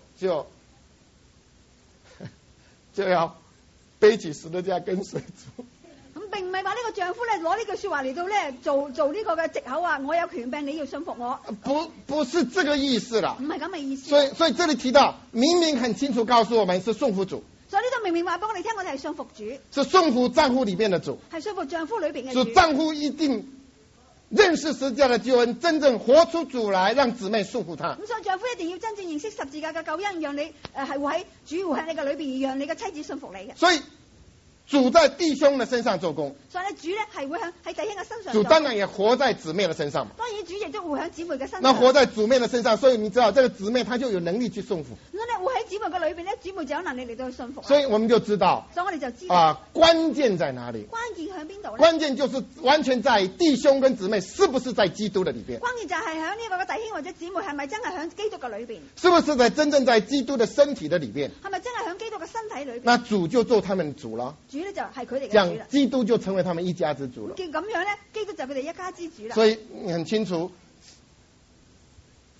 要背起十字架跟隨主。 咁並唔係話呢個丈夫咧攞呢句說話嚟到咧做呢個嘅藉口啊！我有權柄，你要信服我。 不是這個意思啦。 唔係咁嘅意思。 所以這裡提到，明明很清楚告訴我們是順服主。 所以呢度明明話俾我哋聽，我哋係信服主。 是順服丈夫裡面的主。 係信服丈夫裏邊嘅主。 是丈夫一定認識十字架的救恩，真正活出主來，讓姊妹順服他。 咁所以丈夫一定要真正認識十字架嘅救恩，讓你係活喺主活喺你嘅裏邊，而讓你嘅妻子信服你嘅。 所以主在弟兄的身上做工。 所以咧，主咧係會喺弟兄嘅身上。 主當然也活在姊妹的身上。 當然，主亦都會喺姊妹嘅身上。 那活在姊妹的身上，所以你知道，這個姊妹她就有能力去順服。 咁你活喺姊妹嘅裏邊咧，姊妹就有能力嚟到去信服。 所以我們就知道。 所以我哋就知道。 關鍵在哪裡？ 關鍵喺邊度咧？ 關鍵就是完全在弟兄跟姊妹是不是在基督的裡邊。 關鍵就係喺呢個嘅弟兄或者姊妹係咪真係喺基督嘅裏邊？ 是不是真正在基督的身體的裡邊？ 係咪真係喺基督嘅身體裏邊？ 那主就做他們主了。 主咧就係佢哋嘅主啦。 這樣基督就成為他們一家之主了。 咁樣咧，基督就佢哋一家之主啦。 所以你很清楚，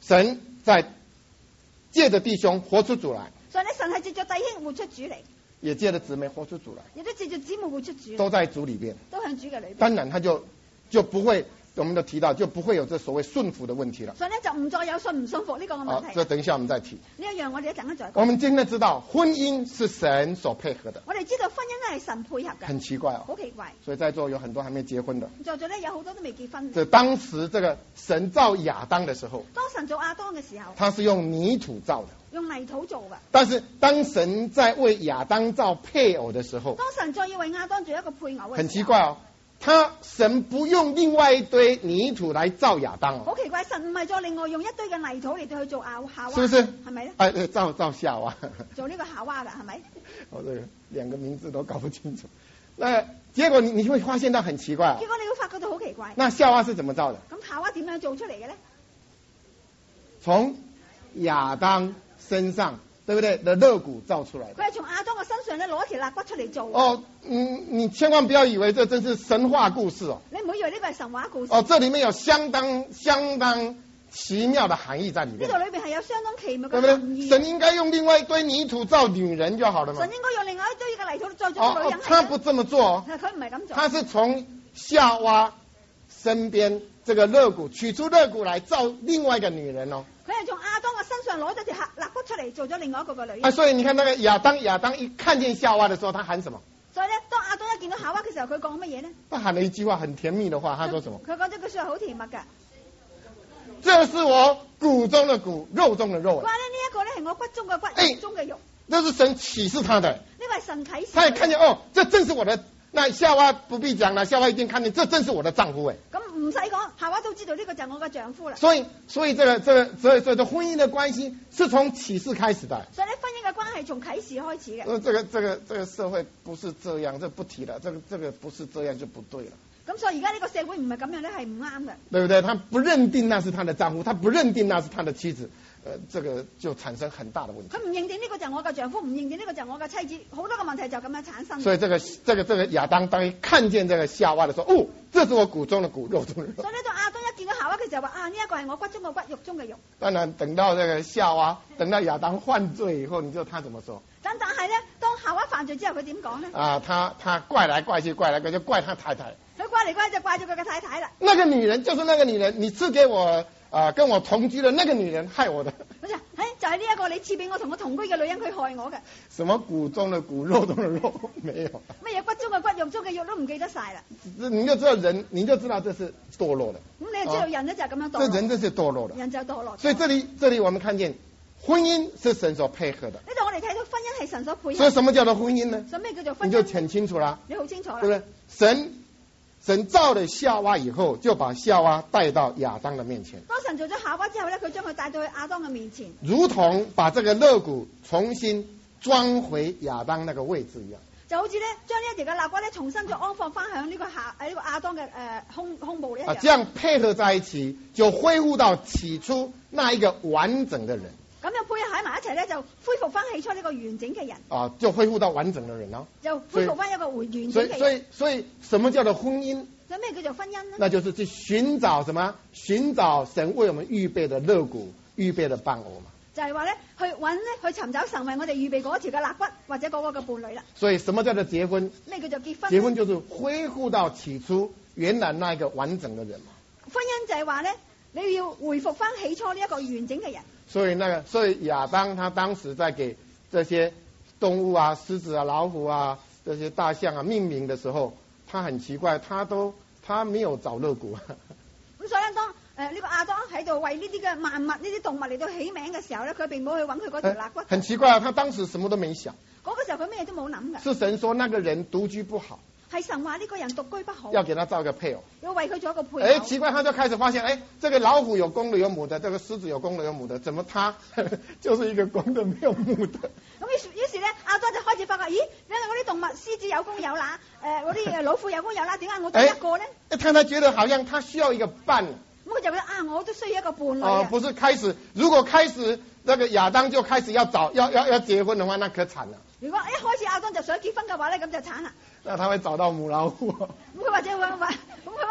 神在借着弟兄活出主来， 所以咧，神係藉着弟兄活出主嚟， 也借着姊妹活出主来， 亦都藉着姊妹活出主嚟， 都在主里边。 都向主嘅裏邊。 当然，他就不会，我们都提到，就不会有这所谓顺服的问题了。 所以咧就唔再有信唔信服呢個嘅問題。 这等一下我们再提。 呢一樣我哋一陣間再講。 我们今天知道，婚姻是神所配合的， 我哋知道婚姻咧係神配合嘅， 很奇怪哦。 好奇怪。 所以在座有很多還沒結婚的。 在座咧有好多都未結婚嘅。 這當時這個神造亞當的時候， 當神造亞當嘅時候， 他是用泥土造的。 用泥土做嘅。 但是當神在為亞當造配偶的時候， 當神再要為亞當做一個配偶嘅時候， 很奇怪哦，神不用另外一堆泥土來造亞當哦。 好奇怪，神唔係再另外用一堆嘅泥土嚟到去做夏娃， 是不是？ 係咪咧？ 哎，造夏娃。 做呢個夏娃嘅係咪？ 我這個兩個名字都搞不清楚。那結果你會發現到很奇怪哦。 結果你會發覺到好奇怪。 那夏娃是怎麼造的？ 咁夏娃點樣做出嚟嘅咧？ 從亞當身上，對不對？的肋骨造出來的。 佢係從亞當嘅身上咧攞一條肋骨出嚟做。 哦，你千萬不要以為這真是神話故事哦。 你唔好以為呢個係神話故事。 哦，這裡面有相當奇妙的含義在裡面。 呢度裏邊係有相當奇妙嘅對含義。 不對？神應該用另外一堆泥土造女人就好了嘛。 神應該用另外一堆嘅泥土再做女人。 他不這麼做哦。 佢唔係咁做。 他是從夏娃身邊這個肋骨取出肋骨來造另外一個女人哦。 佢係從亞當嘅身上攞咗條肋骨出嚟做咗另外一個嘅女人。 啊，所以你看那個亞當一看見夏娃的時候，他喊什麼？ 所以咧，當亞當一見到夏娃嘅時候，佢講乜嘢咧？ 他喊了一句話很甜蜜的話，他說什麼？ 佢講咗句說話好甜蜜㗎。 這是我骨中的骨，肉中的肉。 話咧呢一個咧係我骨中嘅骨，肉中嘅肉。 這是神啟示他的。 呢個係神啟示。 他也看見哦，這正是我的。那夏娃不必講了，夏娃一定看見，這正是我的丈夫哎。 咁唔使講，夏娃都知道呢個就係我嘅丈夫啦。 所以這婚姻的關係是從啟示開始的。 所以咧，婚姻嘅關係從啟示開始嘅。 這個社會不是這樣，這不提了，這個不是這樣就不對了。 咁所以而家呢個社會唔係咁樣咧，係唔啱嘅。 對不對？他不認定那是他的丈夫，他不認定那是他的妻子，這個就產生很大的問題。 佢唔認定呢個就係我嘅丈夫，唔認定呢個就係我嘅妻子，好多個問題就咁樣產生。 所以這個亞當當一看見這個夏娃的時候，哦，這是我骨中的骨，肉中的肉。 所以呢，當亞當一見到夏娃嘅時候話啊，呢一個係我骨中嘅骨，肉中嘅肉。 當然，等到這個夏娃，等到亞當犯罪以後，你知道他怎麼說？ 但係咧，當夏娃犯罪之後，佢點講咧？ 啊，他怪來怪去，怪來怪去，怪他太太。 佢怪嚟怪去就怪咗佢嘅太太啦。 那個女人就是那個女人，你賜給我跟我同居的那個女人害我的。 就係呢一個你賜俾我同我同居嘅女人，佢害我嘅。 什麼骨中的骨，肉中的肉，沒有。 乜嘢骨中嘅骨，肉中嘅肉都唔記得晒啦。 你就知道人，你就知道這是墮落的。 咁你就知道人咧就係咁樣墮落。 這人真是墮落的。 人就墮落。 所以這裡我們看見婚姻是神所配合的。 呢度我哋睇到婚姻係神所配合。 所以什麼叫做婚姻呢？ 所以咩叫做婚姻？ 你就很清楚啦。 你好清楚啦。 對不對？神造了夏娃以後，就把夏娃帶到亞當的面前。 當神做咗夏娃之後咧，佢將佢帶到去亞當嘅面前， 如同把這個肋骨重新裝回亞當那個位置一樣。 就好似咧將呢一條嘅肋骨咧重新再安放翻響呢個亞當嘅胸部一樣。 這樣配合在一起，就恢復到起初那一個完整的人。 咁就配合喺埋一齊咧，就恢復翻起初呢個完整嘅人。 啊，就恢復到完整的人咯。 就恢復翻一個完整嘅人。 所以什麼叫做婚姻？ 咁咩叫做婚姻呢？ 那就是去尋找什麼？尋找神為我們預備的肋骨、預備的伴偶嘛。 就係話咧，去尋找神為我哋預備嗰條嘅肋骨或者嗰個嘅伴侶啦。 所以什麼叫做結婚？ 咩叫做結婚？ 結婚就是恢復到起初原來那一個完整的人嘛。 婚姻就係話咧，你要回復翻起初呢一個完整嘅人。所以亞當他當時在給這些動物啊、獅子啊、老虎啊、這些大象啊命名的時候，他很奇怪，他沒有找肋骨。 咁所以當呢個亞當喺度為呢啲嘅萬物、呢啲動物嚟到起名嘅時候咧，佢並冇去揾佢嗰條肋骨。 很奇怪啊，他當時什麼都沒想。 嗰個時候佢咩都冇諗㗎。 是神說那個人獨居不好。 係神話呢個人獨居不好， 要給他造一個配偶， 要為佢做一個配偶。 奇怪，他就開始發現，這個老虎有公的有母的，這個獅子有公的有母的，怎麼他就是一個公的沒有母的？ 咁於是咧，亞當就開始發覺，咦，原來嗰啲動物，獅子有公有乸，嗰啲老虎有公有乸，點解我得一個咧？ 他覺得好像他需要一個伴。 咁佢就覺得我都需要一個伴侶。 不是如果開始那個亞當就開始要結婚的話，那可慘了。 如果一開始亞當就想結婚嘅話咧，咁就慘啦。 那他會找到母老虎。 咁佢或者會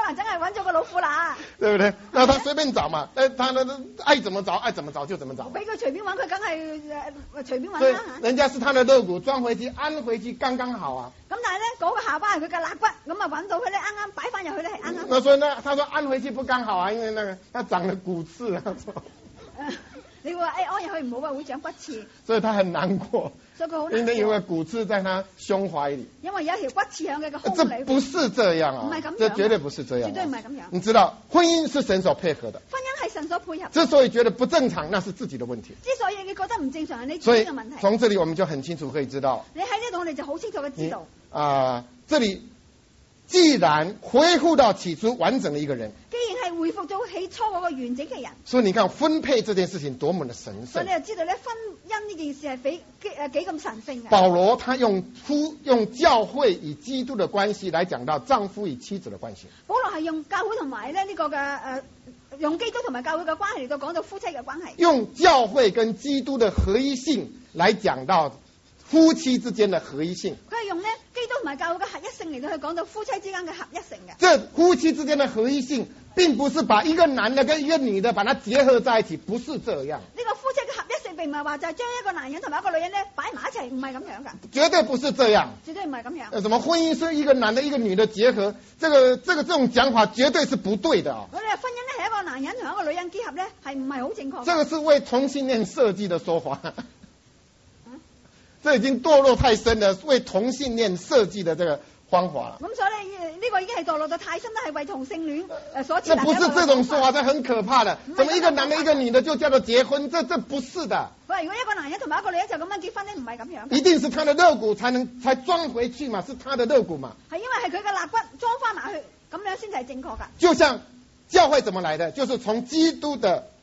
能真係揾咗個老虎乸， 对不对？那他随便找嘛，他爱怎么找就怎么找。 俾佢隨便揾，佢梗係隨便揾所以啦。 人家是他的肋骨，裝回去安回去刚刚好啊。 咁但係咧，嗰個下巴係佢嘅肋骨，咁啊揾到佢咧，啱啱擺翻入去咧係啱啱。 那所以呢，他說安回去不剛好啊，因為那個他長了骨刺啊。 你會話安入去唔好啊，會長骨刺。 所以他很難過， 所以佢好難過。 因為有個骨刺在他胸懷裏。 因為有一條骨刺喺佢嘅胸裏。 這不是這樣啊， 唔係咁樣， 這絕對不是這樣， 絕對唔係咁樣。 你知道，婚姻是神所配合的。 婚姻係神所配合。 之所以覺得不正常，那是自己的問題。 之所以你覺得唔正常，係你自所以己嘅問題。 從這裡我們就很清楚可以知道。 你喺呢度我哋就好清楚嘅知道。 這裡既然恢復到起初完整的一個人， 既然係恢復到起初嗰個完整嘅人， 所以你看分配這件事情多麼的神聖。 所以你就知道咧，婚姻呢件事係幾咁神聖嘅。 保羅他用教會與基督的關係來講到丈夫與妻子的關係。 保羅係用教會同埋咧呢個嘅用基督同埋教會嘅關係嚟到講到夫妻嘅關係。用教會跟基督的合一性來講到夫妻之間的合一性。 佢係用呢基督同埋教會嘅合一性嚟到去講到夫妻之間嘅合一性嘅。 這夫妻之間的合一性並不是把一個男的跟一個女的把它結合在一起，不是這樣。 呢個夫妻嘅合一性並唔係話就係將一個男人同埋一個女人咧擺埋一齊，唔係咁樣噶。 絕對不是這樣。 絕對唔係咁樣。 什麼婚姻是一個男的一個女的結合，這種講法絕對是不對的啊。 我哋話婚姻咧係一個男人同一個女人結合咧係唔係好正確？ 這個是為同性戀設計的說法。這已經墮落太深了，為同性戀設計的這個方法了。 咁所以呢個已經係墮落到太深啦，係為同性戀所設。 這不是這種說法，這很可怕的。怎麼一個男的一個女的就叫做結婚？這不是的。 喂，如果一個男人同埋一個女人就咁樣結婚咧，唔係咁樣。 一定是他的肋骨才裝回去嘛，是他的肋骨嘛。 係因為係佢嘅肋骨裝翻埋去，咁樣先至係正確噶。 就像教會怎麼來的，就是從基督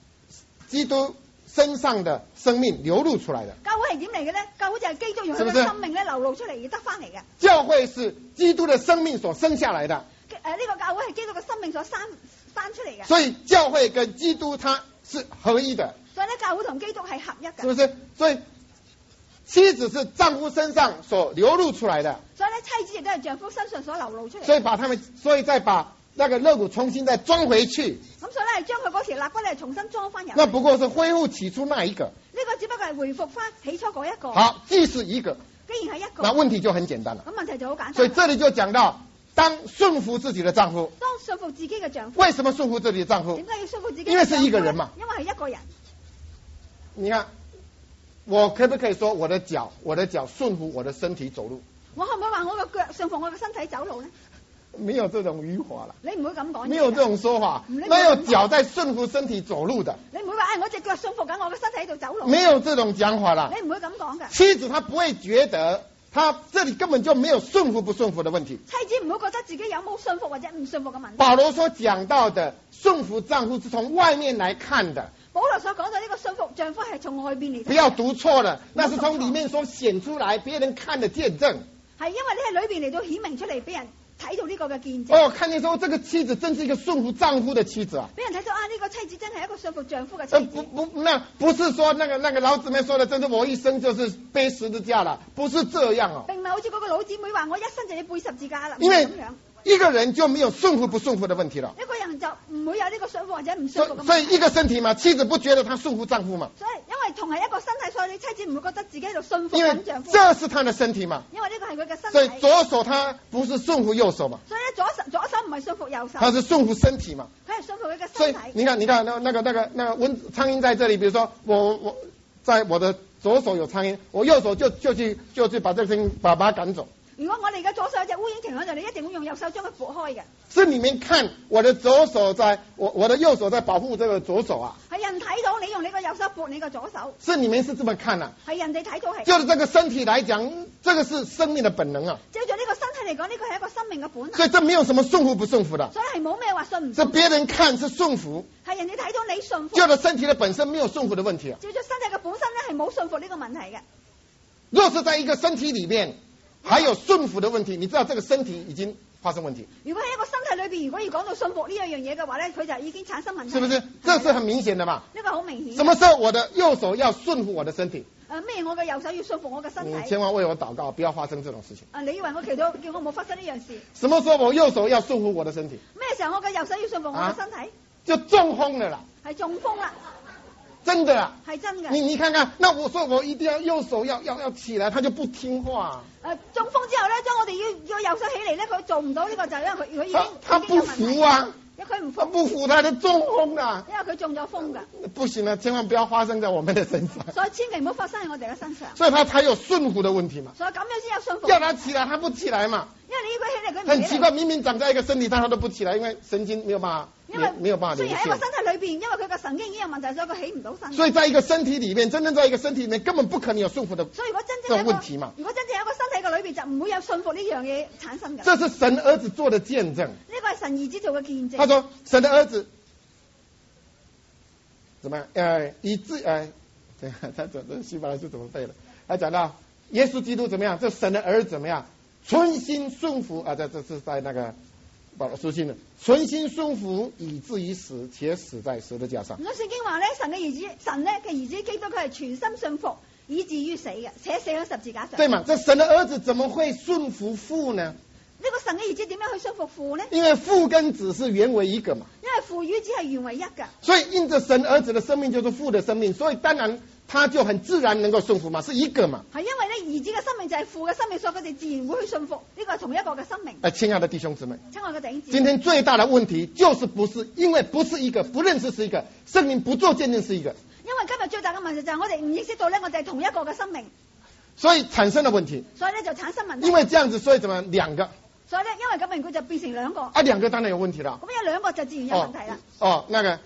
身上的生命流露出來的。 教會係點嚟嘅咧？教會就係基督用佢嘅生命咧流露出嚟而得翻嚟嘅。 教會是基督的生命所生下來的。 呢個教會係基督嘅生命所生出嚟嘅。 所以教會跟基督它是合一的。 所以咧，教會同基督係合一嘅。 是不是？所以妻子是丈夫身上所流露出來的。 所以咧，妻子亦都係丈夫身上所流露出嚟。 所以再把那個肋骨重新再裝回去。 咁所以咧，將佢嗰條肋骨咧重新裝翻入。 那不過是恢復起初那一個。 呢個只不過係回復翻起初嗰一個。 好，既是一個。 既然係一個。 那問題就很簡單了。 咁問題就好簡單。 所以這裡就講到，當順服自己的丈夫。 當順服自己嘅丈夫。 為什麼順服自己的丈夫？ 點解要順服自己？ 因為是一個人嘛。 因為係一個人。 你看，我可不可以說我的腳順服我的身體走路？ 我可唔可以話我個腳順服我嘅身體走路呢？ 沒有這種語法了。 你唔會咁講。 沒有這種說法。沒有腳在順服身體走路的。 你唔會話我隻腳順服緊我嘅身體喺度走路。 沒有這種講法了。 你唔會咁講㗎。 妻子她不會覺得，她這裡根本就沒有順服不順服的問題。 妻子唔會覺得自己有冇順服或者唔順服嘅問題。 保羅所講到的順服丈夫是從外面來看的。 保羅所講到呢個順服丈夫係從外邊嚟。 不要讀錯了，那是從裡面所顯出來，別人看的見證。 係因為你喺裏邊嚟到顯明出嚟，俾人睇到呢個嘅見證。 哦，看見說這個妻子真是一個順服丈夫的妻子啊！ 俾人睇到呢個妻子真係一個順服丈夫嘅妻子。 那不是說那個老姊妹說的，真是我一生就是背十字架了，不是這樣哦。 並唔係好似嗰個老姊妹話我一生就要背十字架啦。 因為一個人就沒有順服不順服的問題了。 一個人就唔會有呢個順服或者唔順服嘅問題。 所以一個身體嘛，妻子不覺得他順服丈夫嘛。 所以因為同係一個身體，所以你妻子唔會覺得自己喺度順服緊丈夫。 因為這是他的身體嘛。 因為呢個係佢嘅身體。 所以左手他不是順服右手嘛。 所以咧左手唔係順服右手。 他是順服身體嘛。 佢係順服佢嘅身體。 所以你看那個蒼蠅在這裡，比如說我在我的左手有蒼蠅，我右手就去把這個把它趕走。 如果我哋嘅左手有隻烏蠅停喺度，你一定會用右手將佢撥開嘅。 是你們看我的左手我的右手在保護這個左手啊。 係人睇到你用你個右手撥你個左手。 是你們是這麼看啊。 係人哋睇到係。 就是這個身體來講，這個是生命的本能啊。 就住呢個身體嚟講，呢個係一個生命嘅本能。 所以這沒有什麼順服不順服的。 所以係冇咩話順唔順服。 是別人看是順服。 係人哋睇到你順服。 就着身體的本身沒有順服的問題啊。 就住身體嘅本身咧係冇順服呢個問題嘅。 若是在一個身體裡面還有順服的問題，你知道這個身體已經发生问题， 如果喺一個身體裏邊，如果要講到信服呢一樣嘢嘅話咧，佢就已經產生問題。 是不是？這是很明顯的嘛。 呢個好明顯。 什麼時候我的右手要順服我的身體？ 咩？我嘅右手要順服我嘅身體。 你千萬為我禱告，不要發生這種事情。 你以為我祈禱叫我冇發生呢樣事？ 什麼時候我右手要順服我的身體？ 咩時候我嘅右手要順服我嘅身體？ 就中風了啦。 係中風啦。 真的啊， 係真嘅。 你看看，那我說我一定要右手要起來，他就不聽話。 中風之後咧，當我哋要右手起嚟咧，佢做唔到呢個就係因為佢已經他不服啊， 佢唔服， 他不服他就中風啦。 因為佢中咗風㗎。 不行啊，千萬不要發生在我們的身上。 所以千祈唔好發生喺我哋嘅身上。 所以他才有順服的問題嘛。 所以咁樣先有順服。 叫他起來，他不起來嘛。 因為你要佢起嚟，佢唔起嚟。 很奇怪，明明長在一個身體上，他都不起來，因為神經沒有辦法。沒有辦法連線。 所以喺一個身體裏邊，因為佢個神經已經有問題，所以佢起唔到身。 所以在一個身體裏面，真正在一個身體裏面，根本不可能有順服的這種問題嘛。 如果真正喺一個身體嘅裏邊，就唔會有順服呢樣嘢產生嘅。 這是神兒子做的見證。 呢個係神兒子做嘅見證。 他說：神的兒子怎麼樣？以致他這希伯來書怎麼背了？他講到耶穌基督怎麼樣？這神的兒子怎麼樣？存心順服啊！這是在那個。書信的存心順服以至於死，且死在十字架上。咁聖經話咧，神咧嘅兒子基督佢係全心順服以至於死嘅，且死喺十字架上。 對嘛？這神的兒子怎麼會順服父呢？ 呢個神嘅兒子點樣去順服父呢？ 因為父跟子是原為一個嘛。 因為父與子係原為一嘅。 所以因着神兒子的生命就是父的生命，所以當然他就很自然能夠順服嘛，是一個嘛。 係因為咧兒子嘅生命就係父嘅生命，所以佢哋自然會去順服。呢個係同一個嘅生命。 親愛的弟兄姊妹， 親愛嘅弟兄姊妹， 今天最大的問題就是因為不是一個，不認識是一個，聖靈不做見證是一個。 因為今日最大嘅問題就係我哋唔認識到咧，我哋係同一個嘅生命， 所以產生了問題。 所以咧就產生問題。 因為這樣子，所以怎麼兩個？ 所以咧，因為咁樣佢就變成兩個。 兩個當然有問題啦。 咁有兩個就自然有問題啦。 那個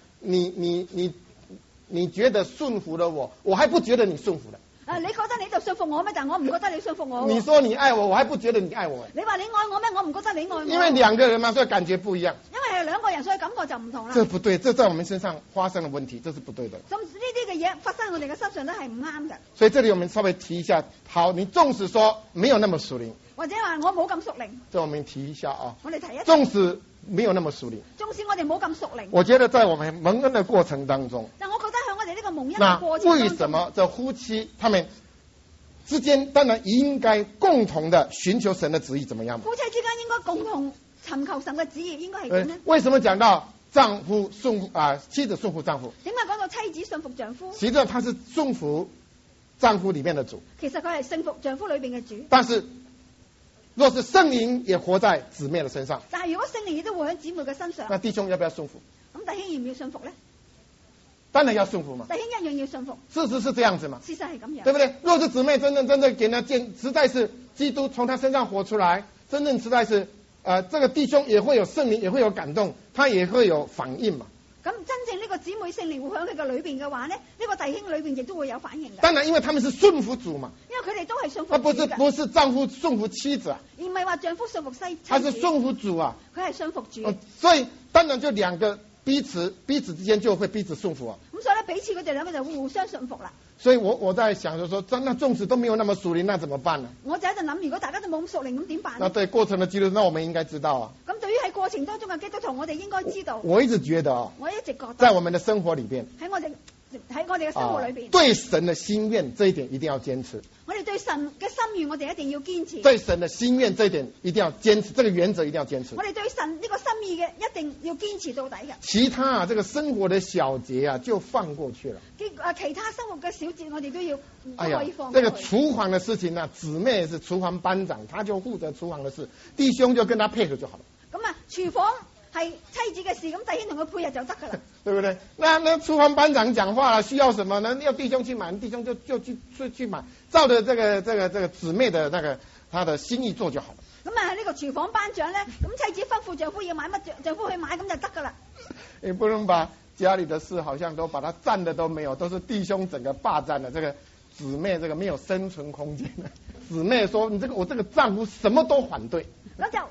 你覺得順服了我還不覺得你順服了。 你覺得你就順服我咩？但我唔覺得你順服我。 你說你愛我，我還不覺得你愛我。 你話你愛我咩？我唔覺得你愛我。 因為兩個人嘛，所以感覺不一樣。 因為係兩個人，所以感覺就唔同啦。 這不對，這在我們身上發生了問題，這是不對的。 咁呢啲嘅嘢發生喺我哋嘅身上都係唔啱嘅。 所以這裡我們稍微提一下，好，你縱使說沒有那麼屬靈， 或者話我冇咁屬靈， 這我們提一下啊。 我哋提一下。 縱使沒有那麼屬靈， 縱使我哋冇咁屬靈， 我覺得在我們蒙恩的過程當中， 但我覺得喺我哋呢個蒙恩嘅過程當中， 為什麼這夫妻他們之間當然應該共同的尋求神的旨意，怎麼樣？ 夫妻之間應該共同尋求神嘅旨意，應該係點呢？ 為什麼講到丈夫順服妻子順服丈夫？ 點解講到妻子順服丈夫？ 其實他是順服丈夫裡面的主。 其實佢係順服丈夫裏邊嘅主。 但是若是聖靈也活在姊妹的身上， 但係如果聖靈亦都活喺姊妹嘅身上， 那弟兄要不要順服？ 咁弟兄要唔要順服呢？ 當然要順服嘛。弟兄一樣要順服。 事實是這樣子嘛。 事實係咁樣， 對不對？若是姊妹真正給他實在是基督從他身上活出來，真正實在是這個弟兄也會有聖靈，也會有感動，他也會有反應嘛。 咁真正呢個姊妹聖靈會喺佢嘅裏邊嘅話呢，呢個弟兄裏邊亦都會有反應嘅。 當然，因為他們是順服主嘛。 因為佢哋都係順服主嘅。 不是丈夫順服妻子啊。 而唔係話丈夫順服妻子。 他是順服主啊。 佢係順服主。 所以當然就兩個彼此之間就會彼此順服啊。 咁所以咧，彼此佢哋兩個就會互相順服啦。 所以我在想就說，那縱使都沒有那麼屬靈，那怎麼辦呢？ 我就喺度諗，如果大家都冇咁屬靈，咁點辦？ 那對過程的基督徒，那我們應該知道啊。 咁對於喺過程當中嘅基督徒，我哋應該知道。 我一直覺得啊， 我一直覺得， 在我們的生活裏邊， 喺我哋嘅生活裏邊， 對神的心願這一點一定要堅持。 我哋對神嘅心願，我哋一定要堅持。 對神的心願這一點一定要堅持，這個原則一定要堅持。 我哋對神呢個心意嘅一定要堅持到底嘅。 其他這個生活的小節就放過去了。 其他生活嘅小節我哋都要可以放過去。 這個廚房的事情呢，姊妹是廚房班長，他就負責廚房的事，弟兄就跟他配合就好了。咁啊，廚房係妻子嘅事，咁弟兄同佢配合就得噶啦， 對不對？那廚房班長講話需要什麼呢？要弟兄去買，弟兄就去買，照着這個姊妹的那個他的心意做就好了。 咁啊，喺呢個廚房班長咧，咁妻子吩咐丈夫要買乜，丈夫去買咁就得噶啦。 你不能把家裏的事好像都把它佔的都沒有，都是弟兄整個霸佔了，這個姊妹這個沒有生存空間。姊妹說：“我這個丈夫什麼都反對。” 咁就會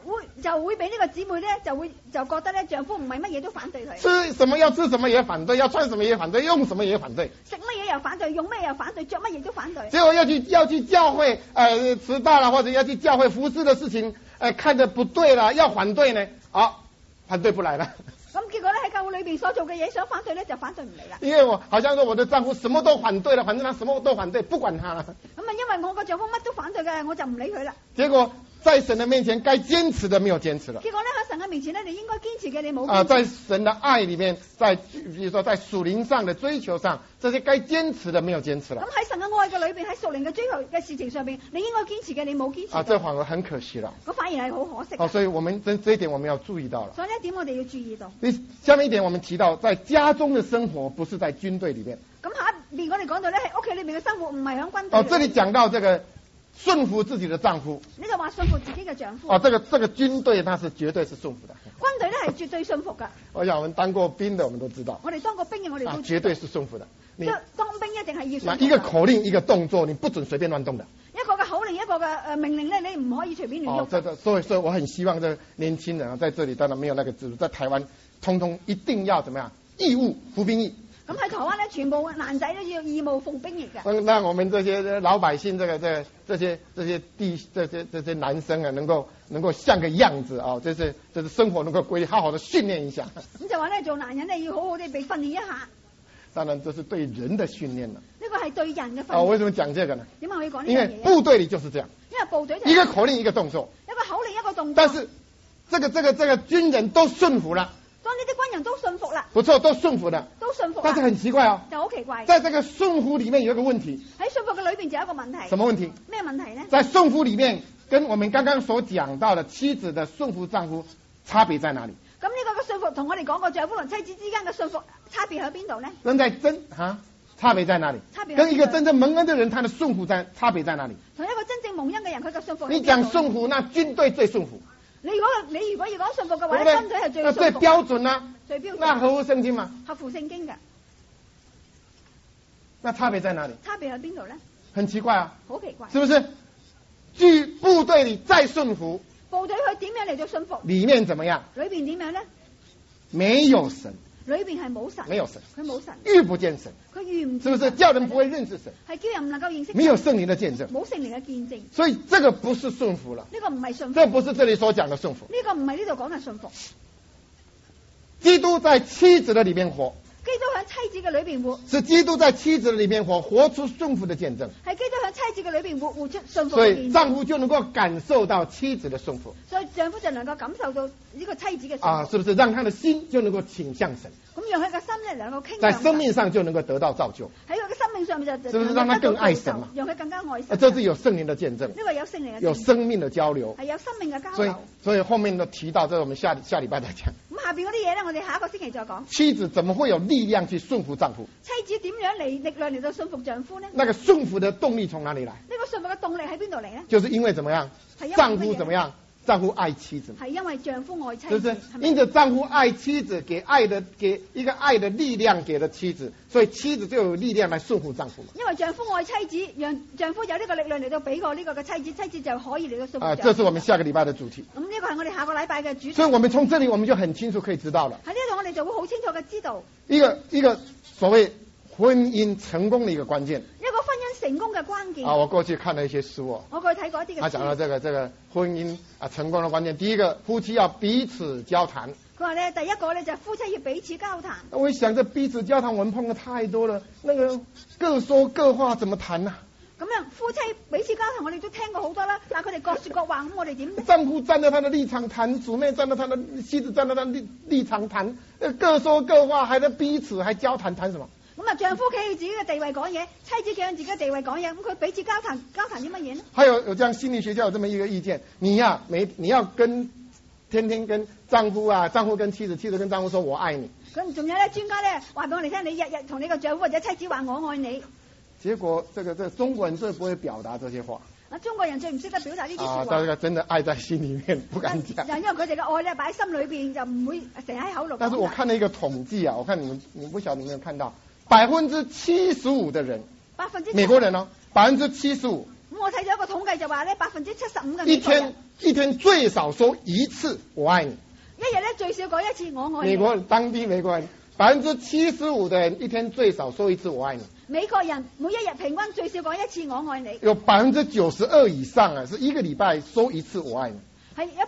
就會俾呢個姊妹咧就覺得咧丈夫唔係乜嘢都反對佢， 吃什麼要吃什麼也反對，要穿什麼也反對，用什麼也反對， 食乜嘢又反對，用乜嘢又反對，着乜嘢都反對。 結果要去教會遲到了，或者要去教會服侍的事情看得不對了，要反對呢，反對不來了。 咁結果咧喺教會裏邊所做嘅嘢想反對咧就反對唔嚟啦。 因為我好像說我的丈夫什麼都反對了，反正他什麼都反對，不管他了。 咁啊，因為我個丈夫乜都反對嘅，我就唔理佢啦。 結果在神的面前，該堅持的沒有堅持了。 結果咧喺神嘅面前咧，你應該堅持嘅你冇堅持。 在神的愛裏面，比如說在屬靈上的追求上，這些該堅持的沒有堅持了。 咁喺神嘅愛嘅裏邊，喺屬靈嘅追求嘅事情上邊，你應該堅持嘅你冇堅持。 這反而很可惜了。 咁反而係好可惜。 所以我們這一點我們要注意到了。 所以呢一點我哋要注意到。 下面一點我們提到，在家中的生活不是在軍隊裏面。 咁下一邊我哋講到咧，喺屋企裏面嘅生活唔係響軍隊。 這裏講到這個順服自己的丈夫。 你就話順服自己嘅丈夫。 這個軍隊它是絕對是順服的。 軍隊咧係絕對順服噶。 我想我們當過兵的，我們都知道。 我哋當過兵嘅，我哋都絕對是順服的。 當兵一定係要順服。 一個口令，一個動作，你不准隨便亂動的。 一個嘅口令，一個嘅命令咧，你唔可以隨便亂喐。 所以我很希望這年輕人在這裏當然沒有那個制度，在台灣通通一定要怎麼樣義務服兵役。 咁喺台灣咧，全部男仔都要義務服兵役嘅。 那我們這些老百姓，這些男生啊，能夠像個樣子啊，就是生活能夠好好的訓練一下。 咁就話咧，做男人咧要好好地被訓練一下。 當然，這是對人的訓練了。 呢個係對人嘅訓練。 為什麼講這個呢？ 點解可以講呢樣嘢？ 因為部隊裏就是這樣。 因為部隊一個口令，一個動作。 一個口令，一個動作。 但是，這個軍人都順服了。 當呢啲軍人都順服啦。 不錯，都順服的。 都順服。 但是很奇怪哦。 就好奇怪。 在這個順服裏面有一個問題。 喺順服嘅裏邊就有一個問題。 什麼問題？ 咩問題呢？ 在順服裏面，跟我們剛剛所講到的妻子的順服丈夫差別在哪裡？ 咁呢個嘅順服同我哋講過丈夫同妻子之間嘅順服差別喺邊度呢？ 差別在哪裡？跟一個真正蒙恩的人，他的順服差別在哪裡？ 同一個真正蒙恩嘅人，佢嘅順服。 你講順服，那軍隊最順服。 你如果要講順服嘅話，軍隊係最順服。 最標準啦。 最標準。 那合乎聖經嘛？ 合乎聖經嘅。 那差別在哪裡？ 差別喺邊度呢？ 很奇怪啊。 好奇怪。 是不是？據部隊裏再順服。 部隊佢點樣嚟做順服？ 裡面怎麼樣？ 裏邊點樣呢？ 沒有神。 裏邊係冇神。 沒有神。 佢冇神。 遇不見神。 佢遇唔見。 是不是叫人不會認識神？ 係叫人唔能夠認識神。 沒有聖靈的見證。 冇聖靈嘅見證。 所以這個不是順服了。 呢個唔係順服。 這不是這裡所講的順服。 呢個唔係呢度講嘅順服。 基督在妻子的裡面活。 基督喺妻子嘅裏邊活。 是基督在妻子的裡面活，活出順服的見證。 係基督喺妻子嘅裏邊活出順服嘅見證。 所以丈夫就能夠感受到妻子的順服。 所以丈夫就能夠感受到呢個妻子嘅順服。 是不是讓他的心就能夠傾向神？ 咁讓佢嘅心咧能夠傾向神。 在生命上就能夠得到造就。 喺佢嘅生命上面就， 是不是讓他更愛神嘛？ 讓佢更加愛神。 這是有聖靈的見證。 呢個有聖靈嘅。 有生命的交流。 係有生命嘅交流。 所以後面都提到，這我們下禮拜再講。 咁下邊嗰啲嘢咧，我哋下一個星期再講。 妻子怎麼會有力量去順服丈夫？ 妻子點樣力量嚟到順服丈夫呢？ 那個順服的動力從哪裡來？ 呢個順服嘅動力喺邊度嚟呢？ 就是因為怎麼樣？丈夫怎麼樣？丈夫愛妻子。 係因為丈夫愛妻子。 就是因着丈夫愛妻子，給一個愛的力量給了妻子，所以妻子就有力量來順服丈夫嘛。 因為丈夫愛妻子，讓丈夫有呢個力量嚟到俾過呢個嘅妻子，妻子就可以嚟到順服丈夫。 這是我們下個禮拜的主題。 咁呢個係我哋下個禮拜嘅主題。 所以我們從這裡我們就很清楚可以知道了。 喺呢度我哋就會好清楚嘅知道一個所謂婚姻成功的一個關鍵。 一個婚姻成功嘅關鍵。 我過去看了一些書我過去睇過一啲嘅書。 他講到這個婚姻成功的關鍵，第一個夫妻要彼此交談。 佢話咧，第一個咧就係夫妻要彼此交談。 我想這彼此交談，我們碰得太多了，那個各說各話，怎麼談呢？ 咁樣夫妻彼此交談，我哋都聽過好多啦，但係佢哋各說各話，咁我哋點？ 丈夫站在他的立場談，姊妹站在他的妻子站在他的立場談，各說各話，還在彼此還交談，談什麼？ 咁啊，丈夫企喺自己嘅地位講嘢，妻子企喺自己嘅地位講嘢，咁佢彼此交談啲乜嘢呢？ 還有這樣心理學家有這麼一個意見，你要天天跟丈夫跟妻子跟丈夫說我愛你。 咁仲有咧，專家咧話俾我哋聽，你日日同你個丈夫或者妻子話我愛你。 結果這個中國人最不會表達這些話。 中國人最唔識得表達呢啲說話。 大家真的愛在心裏面，不敢講。 因為佢哋嘅愛咧擺喺心裏邊，就唔會成日喺口度講。 但是我看了一個統計我看你不曉得你有沒有看到，75%的人，美國人哦，75%， 咁我睇咗一個統計就話咧，75%嘅美國人一天最少說一次我愛你， 一日咧最少講一次我愛你。 美國當地美國人75%的人一天最少說一次我愛你。 美國人每一日平均最少講一次我愛你。 有92%以上啊，是一個禮拜說一次我愛你。 係有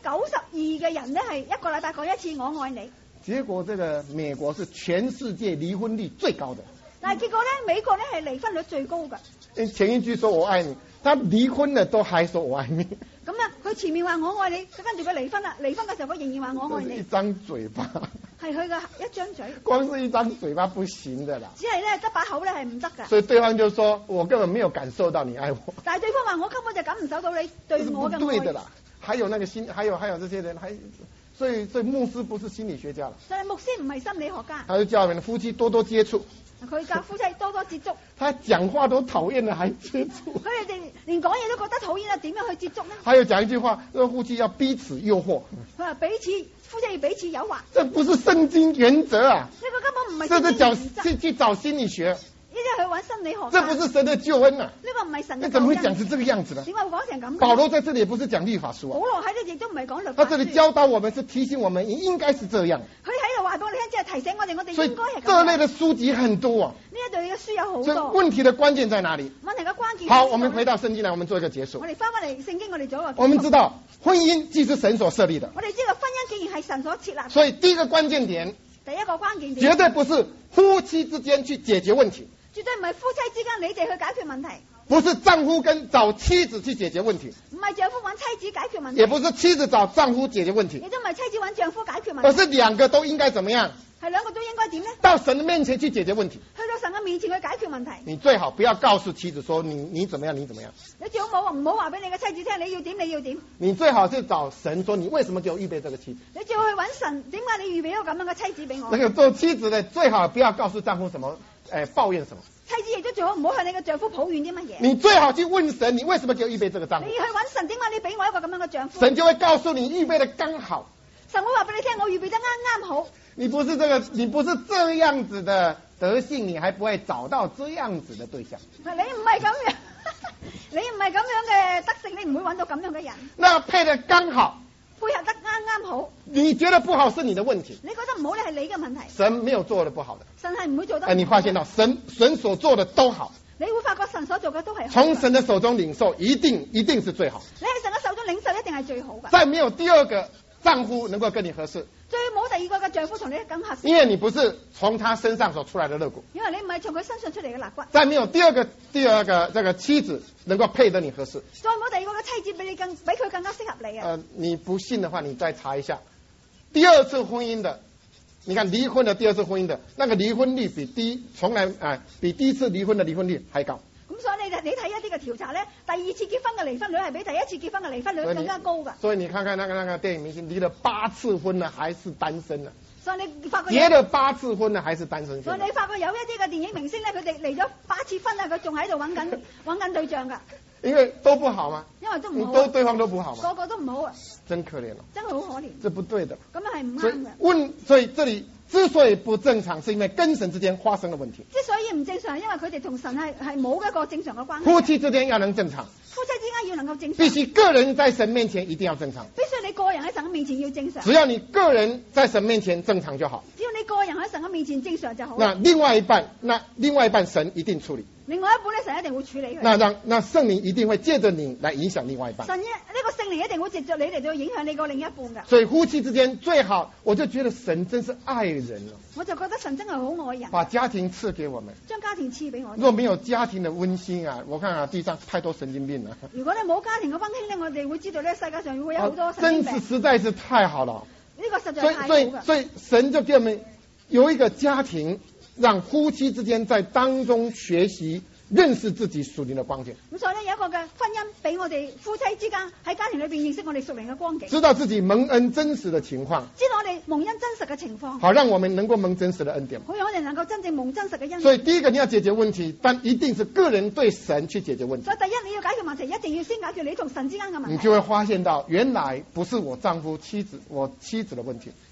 92%嘅人咧係一個禮拜講一次我愛你。 結果這個美國是全世界離婚率最高的。 但係結果咧，美國咧係離婚率最高㗎。 前一句說我愛你，他離婚了都還說我愛你。 咁啊，佢前面話我愛你，跟住佢離婚啦，離婚嘅時候佢仍然話我愛你。 一張嘴巴。 係佢嘅一張嘴。 光是一張嘴巴不行的啦。 只係咧得把口咧係唔得㗎。 所以對方就說我根本沒有感受到你愛我。 但係對方話我根本就感唔受到你對我嘅愛。 對的啦，還有那個還有這些人，所以牧師不是心理學家啦。 所以牧師唔係心理學家。 他就叫我們夫妻多多接觸。 佢教夫妻多多接觸。 他講話都討厭了，還接觸。 佢哋連講嘢都覺得討厭啦，點樣去接觸呢？ 還有講一句話，說夫妻要彼此誘惑。 佢話夫妻要彼此誘惑。 這不是聖經原則啊！ 呢個根本唔係聖經原則。 去找心理學。 呢啲去揾心理學。 這不是神的救恩啊！ 呢個唔係神嘅救恩。 那怎麼會講成這個樣子呢？ 點解會講成咁？ 保羅在這裡也不是講律法書啊。 保羅喺度亦都唔係講律法書。 他這裡教導我們是提醒我們應該是這樣。 佢喺度話俾我哋聽，即係提醒我哋應該係咁。所以這類的書籍很多啊。 呢一類嘅書有好多。 所以問題的關鍵在哪裡？ 問題嘅關鍵。 好，我們回到聖經來，我們做一個結束。 我哋翻返嚟聖經，我哋做一個結束。 我們知道婚姻既是神所設立的。 我哋知道婚姻既然係神所設立。 所以第一個關鍵點。 第一個關鍵點。 絕對不是夫妻之間去解決問題。 絕對唔係夫妻之間你哋去解決問題。 不是丈夫跟找妻子去解決問題。 唔係丈夫揾妻子解決問題。 也不是妻子找丈夫解決問題。 亦都唔係妻子揾丈夫解決問題。 而是兩個都應該怎麼樣？ 係兩個都應該點呢？ 到神的面前去解決問題。 去到神嘅面前去解決問題。 你最好不要告訴妻子說你怎麼樣你怎麼樣。 你最好唔好話俾你嘅妻子聽你要點你要點。 你最好是找神說你為什麼給我預備這個妻子。 你最好去揾神，點解你預備一個咁樣嘅妻子俾我？ 那個做妻子的最好不要告訴丈夫什麼，抱怨什麼。 妻子亦都最好唔好向你嘅丈夫抱怨啲乜嘢。 你最好去問神，你為什麼給我預備這個丈夫？ 你去揾神，點解你俾我一個咁樣嘅丈夫？ 神就會告訴你預備得剛好。 神會話俾你聽，我預備得啱啱好。你不是這樣子的德性，你還不會找到這樣子的對象。 你唔係咁樣，你唔係咁樣嘅德性，你唔會揾到咁樣嘅人。 那配得剛好。 配合得啱啱好。 你覺得不好是你的問題。 你覺得唔好咧係你嘅問題。 神沒有做的不好的。 神係唔會做得。 你發現到神所做的都好。 你會發覺神所做嘅都係好。 從神的手中領受，一定是最好。 你喺神嘅手中領受，一定係最好嘅。 再沒有第二個丈夫能夠跟你合適。 最冇第二個嘅丈夫同你更合適。 因為你不是從他身上所出來的肋骨。 因為你唔係從佢身上出嚟嘅肋骨。 再沒有第二個這個妻子能夠配得你合適。 再冇第二個嘅妻子比佢更加適合你啊。 你不信的話，你再查一下，第二次婚姻的，你看離婚的第二次婚姻的那個離婚率比第一次離婚的離婚率還高。 咁所以你睇一啲嘅調查咧，第二次結婚嘅離婚率係比第一次結婚嘅離婚率更加高㗎。 所以你看看那個電影明星離了8次婚了，還是單身呢？ 所以你發覺結了8次婚了，還是單身。 所以你發覺有一啲嘅電影明星咧，佢哋離咗8次婚啦，佢仲喺度揾緊對象㗎。 因為都不好嘛。 因為都唔好。 對方都不好嘛。 個個都唔好啊。 真可憐啊。 真係好可憐。 這不對的。 咁樣係唔啱嘅。 所以這裡之所以不正常，是因為跟神之間發生了問題。 之所以唔正常，因為佢哋同神係冇一個正常嘅關係。 夫妻之間要能正常。 夫妻之間要能夠正常。 必須個人在神面前一定要正常。 必須你個人喺神嘅面前要正常。 只要你個人在神面前正常就好。 只要你個人喺神嘅面前正常就好。 那另外一半神一定處理。 另外一半咧，神一定會處理佢。 那聖靈一定會借着你來影響另外一半。 神呢個聖靈一定會藉着你嚟到影響你個另一半㗎。 所以夫妻之間最好，我就覺得神真是愛人了。 我就覺得神真係好愛人。 把家庭賜給我們。 將家庭賜俾我。 若沒有家庭的溫馨啊，我看啊地上太多神經病了。 如果你冇家庭嘅溫馨咧，我哋會知道咧世界上會有好多神經病。 真是實在是太好了。 呢個實在太好㗎。 所以神就給我們有一個家庭，讓夫妻之間在當中學習。認識自己屬靈的光景。 咁所以咧有一個嘅婚姻俾我哋夫妻之間喺家庭裏邊認識我哋屬靈嘅光景， 知道自己蒙恩真實的情況， 知道我哋蒙恩真實嘅情況， 好讓我們能夠蒙真實的恩典， 好讓我哋能夠真正蒙真實嘅恩典。 所以第一個你要解決問題，但一定是個人對神去解決問題。 所以第一你要解決問題，一定要先解決你同神之間嘅問題。 你就會發現到原來不是我妻子的問題。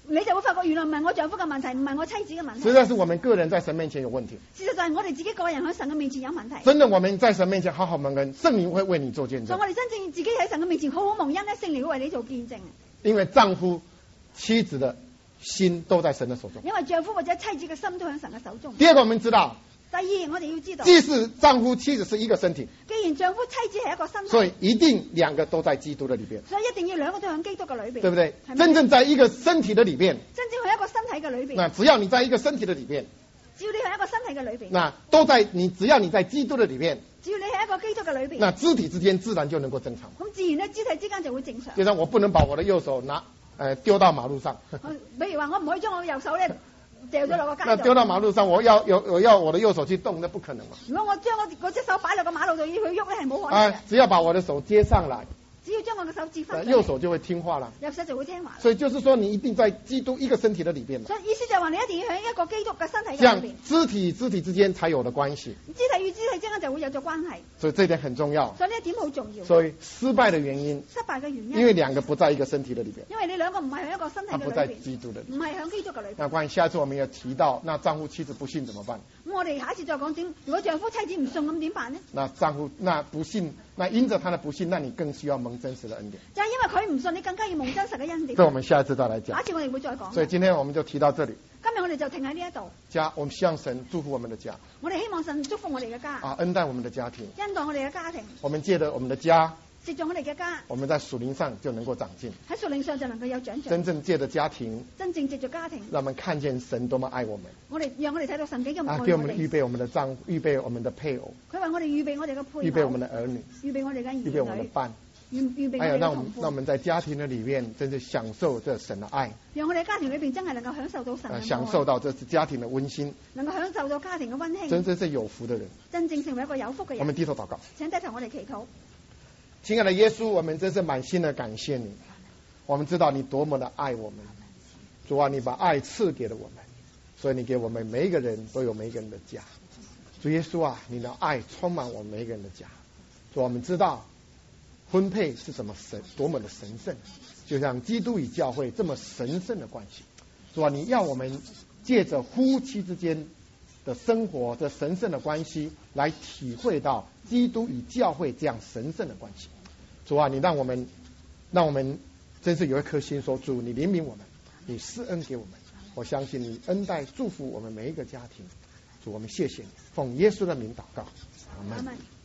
你就會發覺原來唔係我丈夫嘅問題，唔係我妻子嘅問題。 實在是我們個人在神面前有問題。 事實上係我哋自己個人喺神嘅面前有問題。 真的，我們在神面前好好蒙恩，聖靈會為你做見證。 所以我哋真正自己喺神嘅面前好好蒙恩咧，聖靈會為你做見證。 因為丈夫、妻子的心都在神的手中。 因為丈夫或者妻子嘅心都喺神嘅手中。 第二個，我們知道。 第二，我哋要知道， 即使丈夫妻子是一個身體， 既然丈夫妻子係一個身體， 所以一定兩個都在基督的裏邊， 所以一定要兩個都喺基督嘅裏邊， 對不對？真正在一個身體的裏邊， 真正喺一個身體嘅裏邊， 那只要你在一個身體的裏邊， 只要你喺一個身體嘅裏邊， 那都在你，只要你在基督的裏邊， 只要你喺一個基督嘅裏邊， 那肢體之間自然就能夠正常。 咁自然咧，肢體之間就會正常。 就像我不能把我的右手丟到馬路上， 比如話我唔可以將我嘅右手咧掉咗落個街度。 那丟到馬路上，我要我的右手去動，那不可能嘛。 如果我將我隻手擺落個馬路度要佢喐咧，係冇可能嘅。 只要把我的手接上來， 只要將我嘅手接翻， 右手就會聽話啦。 右手就會聽話。 所以就是說，你一定在基督一個身體的裏邊。 所以意思就係話，你一定要喺一個基督嘅身體這樣嘅裏邊。 肢體之間才有的關係。 肢體與肢體之間就會有咗關係。 所以這一點很重要。 所以呢一點好重要。 所以失敗的原因，因為兩個不在一個身體的裏邊。 因為你兩個唔係喺一個身體嘅裏邊。 不在基督的裏邊。 唔係喺基督嘅裏邊。 那關於下一次我們要提到，那丈夫妻子不信怎麼辦？ 咁我哋下一次再講點，如果丈夫妻子唔信咁點辦呢？ 那丈夫那不信，那因着他的不信，那你更需要蒙真實的恩典。 就係因為佢唔信，你更加要蒙真實嘅恩典。 這我們下一次再來講。 下一次我哋會再講。 所以今天我們就提到這裡。 今日我哋就停喺呢一度。 家，我們希望神祝福我們的家。 我哋希望神祝福我哋嘅家。 恩待我們的家庭。 恩待我哋嘅家庭。 我們借着我們的家。 藉着我哋嘅家。 我們在屬靈上就能夠長進。 喺屬靈上就能夠有長進。 真正借着家庭。 真正藉着家庭。 讓我們看見神多麼愛我們。 讓我哋睇到神幾咁愛我哋。 給我們預備我們的丈夫，預備我們的配偶。 佢為我哋預備我哋嘅配偶。 預備我們的兒女。 預備我哋嘅兒女。 預備我們的伴。 預備我哋嘅同父。 讓我們在家庭的裏面真正享受這神的愛。 讓我哋家庭裏邊真係能夠享受到神嘅愛。 享受到這是家庭的溫馨。 能夠享受到家庭嘅溫馨。 真正是有福的人。 真正成為一個有福嘅人。 我們低頭禱告。 請低頭我哋祈禱。 親愛的耶穌，我們真是滿心的感謝你。我們知道你多麼的愛我們，主啊，你把愛賜給了我們，所以你給我們每一個人都有每一個人的家。主耶穌啊，你的愛充滿我們每一個人的家。主，我們知道婚配是什麼多麼的神聖，就像基督與教會這麼神聖的關係。主啊，你要我們借着夫妻之間的生活，這神聖的關係，來體會到基督與教會這樣神聖的關係。主啊，你讓我們真是有一顆心說，主，你憐憫我們，你施恩給我們。我相信你恩待祝福我們每一個家庭。主，我們謝謝你，奉耶穌的名禱告，阿們。